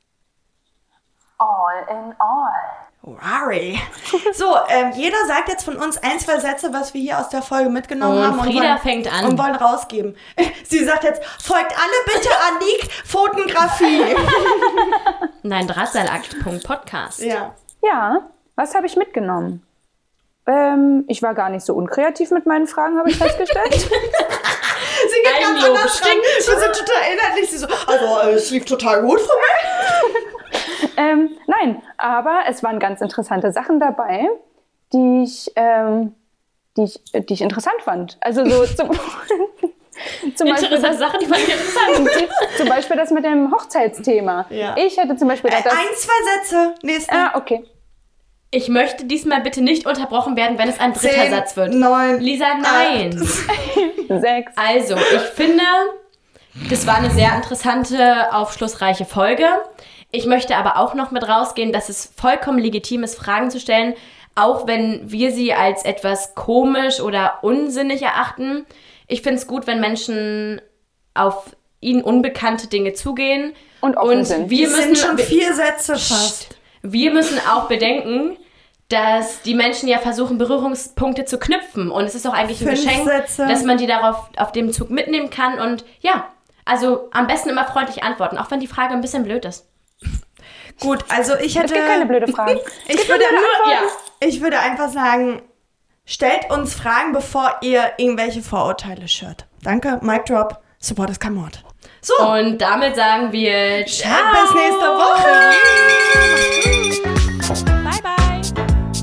All in all. all. Rari. So, ähm, jeder sagt jetzt von uns ein, zwei Sätze, was wir hier aus der Folge mitgenommen Und haben. Frieda wollen, fängt an. Und wollen rausgeben. Sie sagt jetzt, folgt alle bitte Anik Fotografie. Nein, Drahtseilakt Punkt Podcast. Ja. Ja, was habe ich mitgenommen? Ähm, ich war gar nicht so unkreativ mit meinen Fragen, habe ich festgestellt. Sie geht ganz Eigenlob, anders ran. Wir sind total inhaltlich. Sie so, also äh, es lief total gut für mich. ähm, nein, aber es waren ganz interessante Sachen dabei, die ich, ähm, die ich, die ich interessant fand. Also so zum, zum Beispiel Interessante das, Sachen, die fand ich interessant. zum Beispiel das mit dem Hochzeitsthema. Ja. Ich hätte zum Beispiel Äh, gedacht, dass... ein, zwei Sätze. Nächste. Ah, okay. Ich möchte diesmal bitte nicht unterbrochen werden, wenn es ein dritter Zehn, Satz wird. neun, Lisa, nein. Sechs. Also, ich finde, das war eine sehr interessante, aufschlussreiche Folge. Ich möchte aber auch noch mit rausgehen, dass es vollkommen legitim ist, Fragen zu stellen, auch wenn wir sie als etwas komisch oder unsinnig erachten. Ich finde es gut, wenn Menschen auf ihnen unbekannte Dinge zugehen. Und offen sind. wir Wir müssen sind schon vier Sätze fast. Wir müssen auch bedenken, dass die Menschen ja versuchen, Berührungspunkte zu knüpfen. Und es ist auch eigentlich ein Fünf Geschenk, Sätze. dass man die darauf auf dem Zug mitnehmen kann. Und ja, also am besten immer freundlich antworten, auch wenn die Frage ein bisschen blöd ist. Gut, also ich hätte... Es gibt keine blöde Fragen. Ich würde, Ja. ich würde einfach sagen, stellt uns Fragen, bevor ihr irgendwelche Vorurteile schürt. Danke, Mic Drop, Support is Kamord. So, Und damit sagen wir ciao. bis nächste Woche. Bye, bye.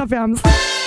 allerwärmsten.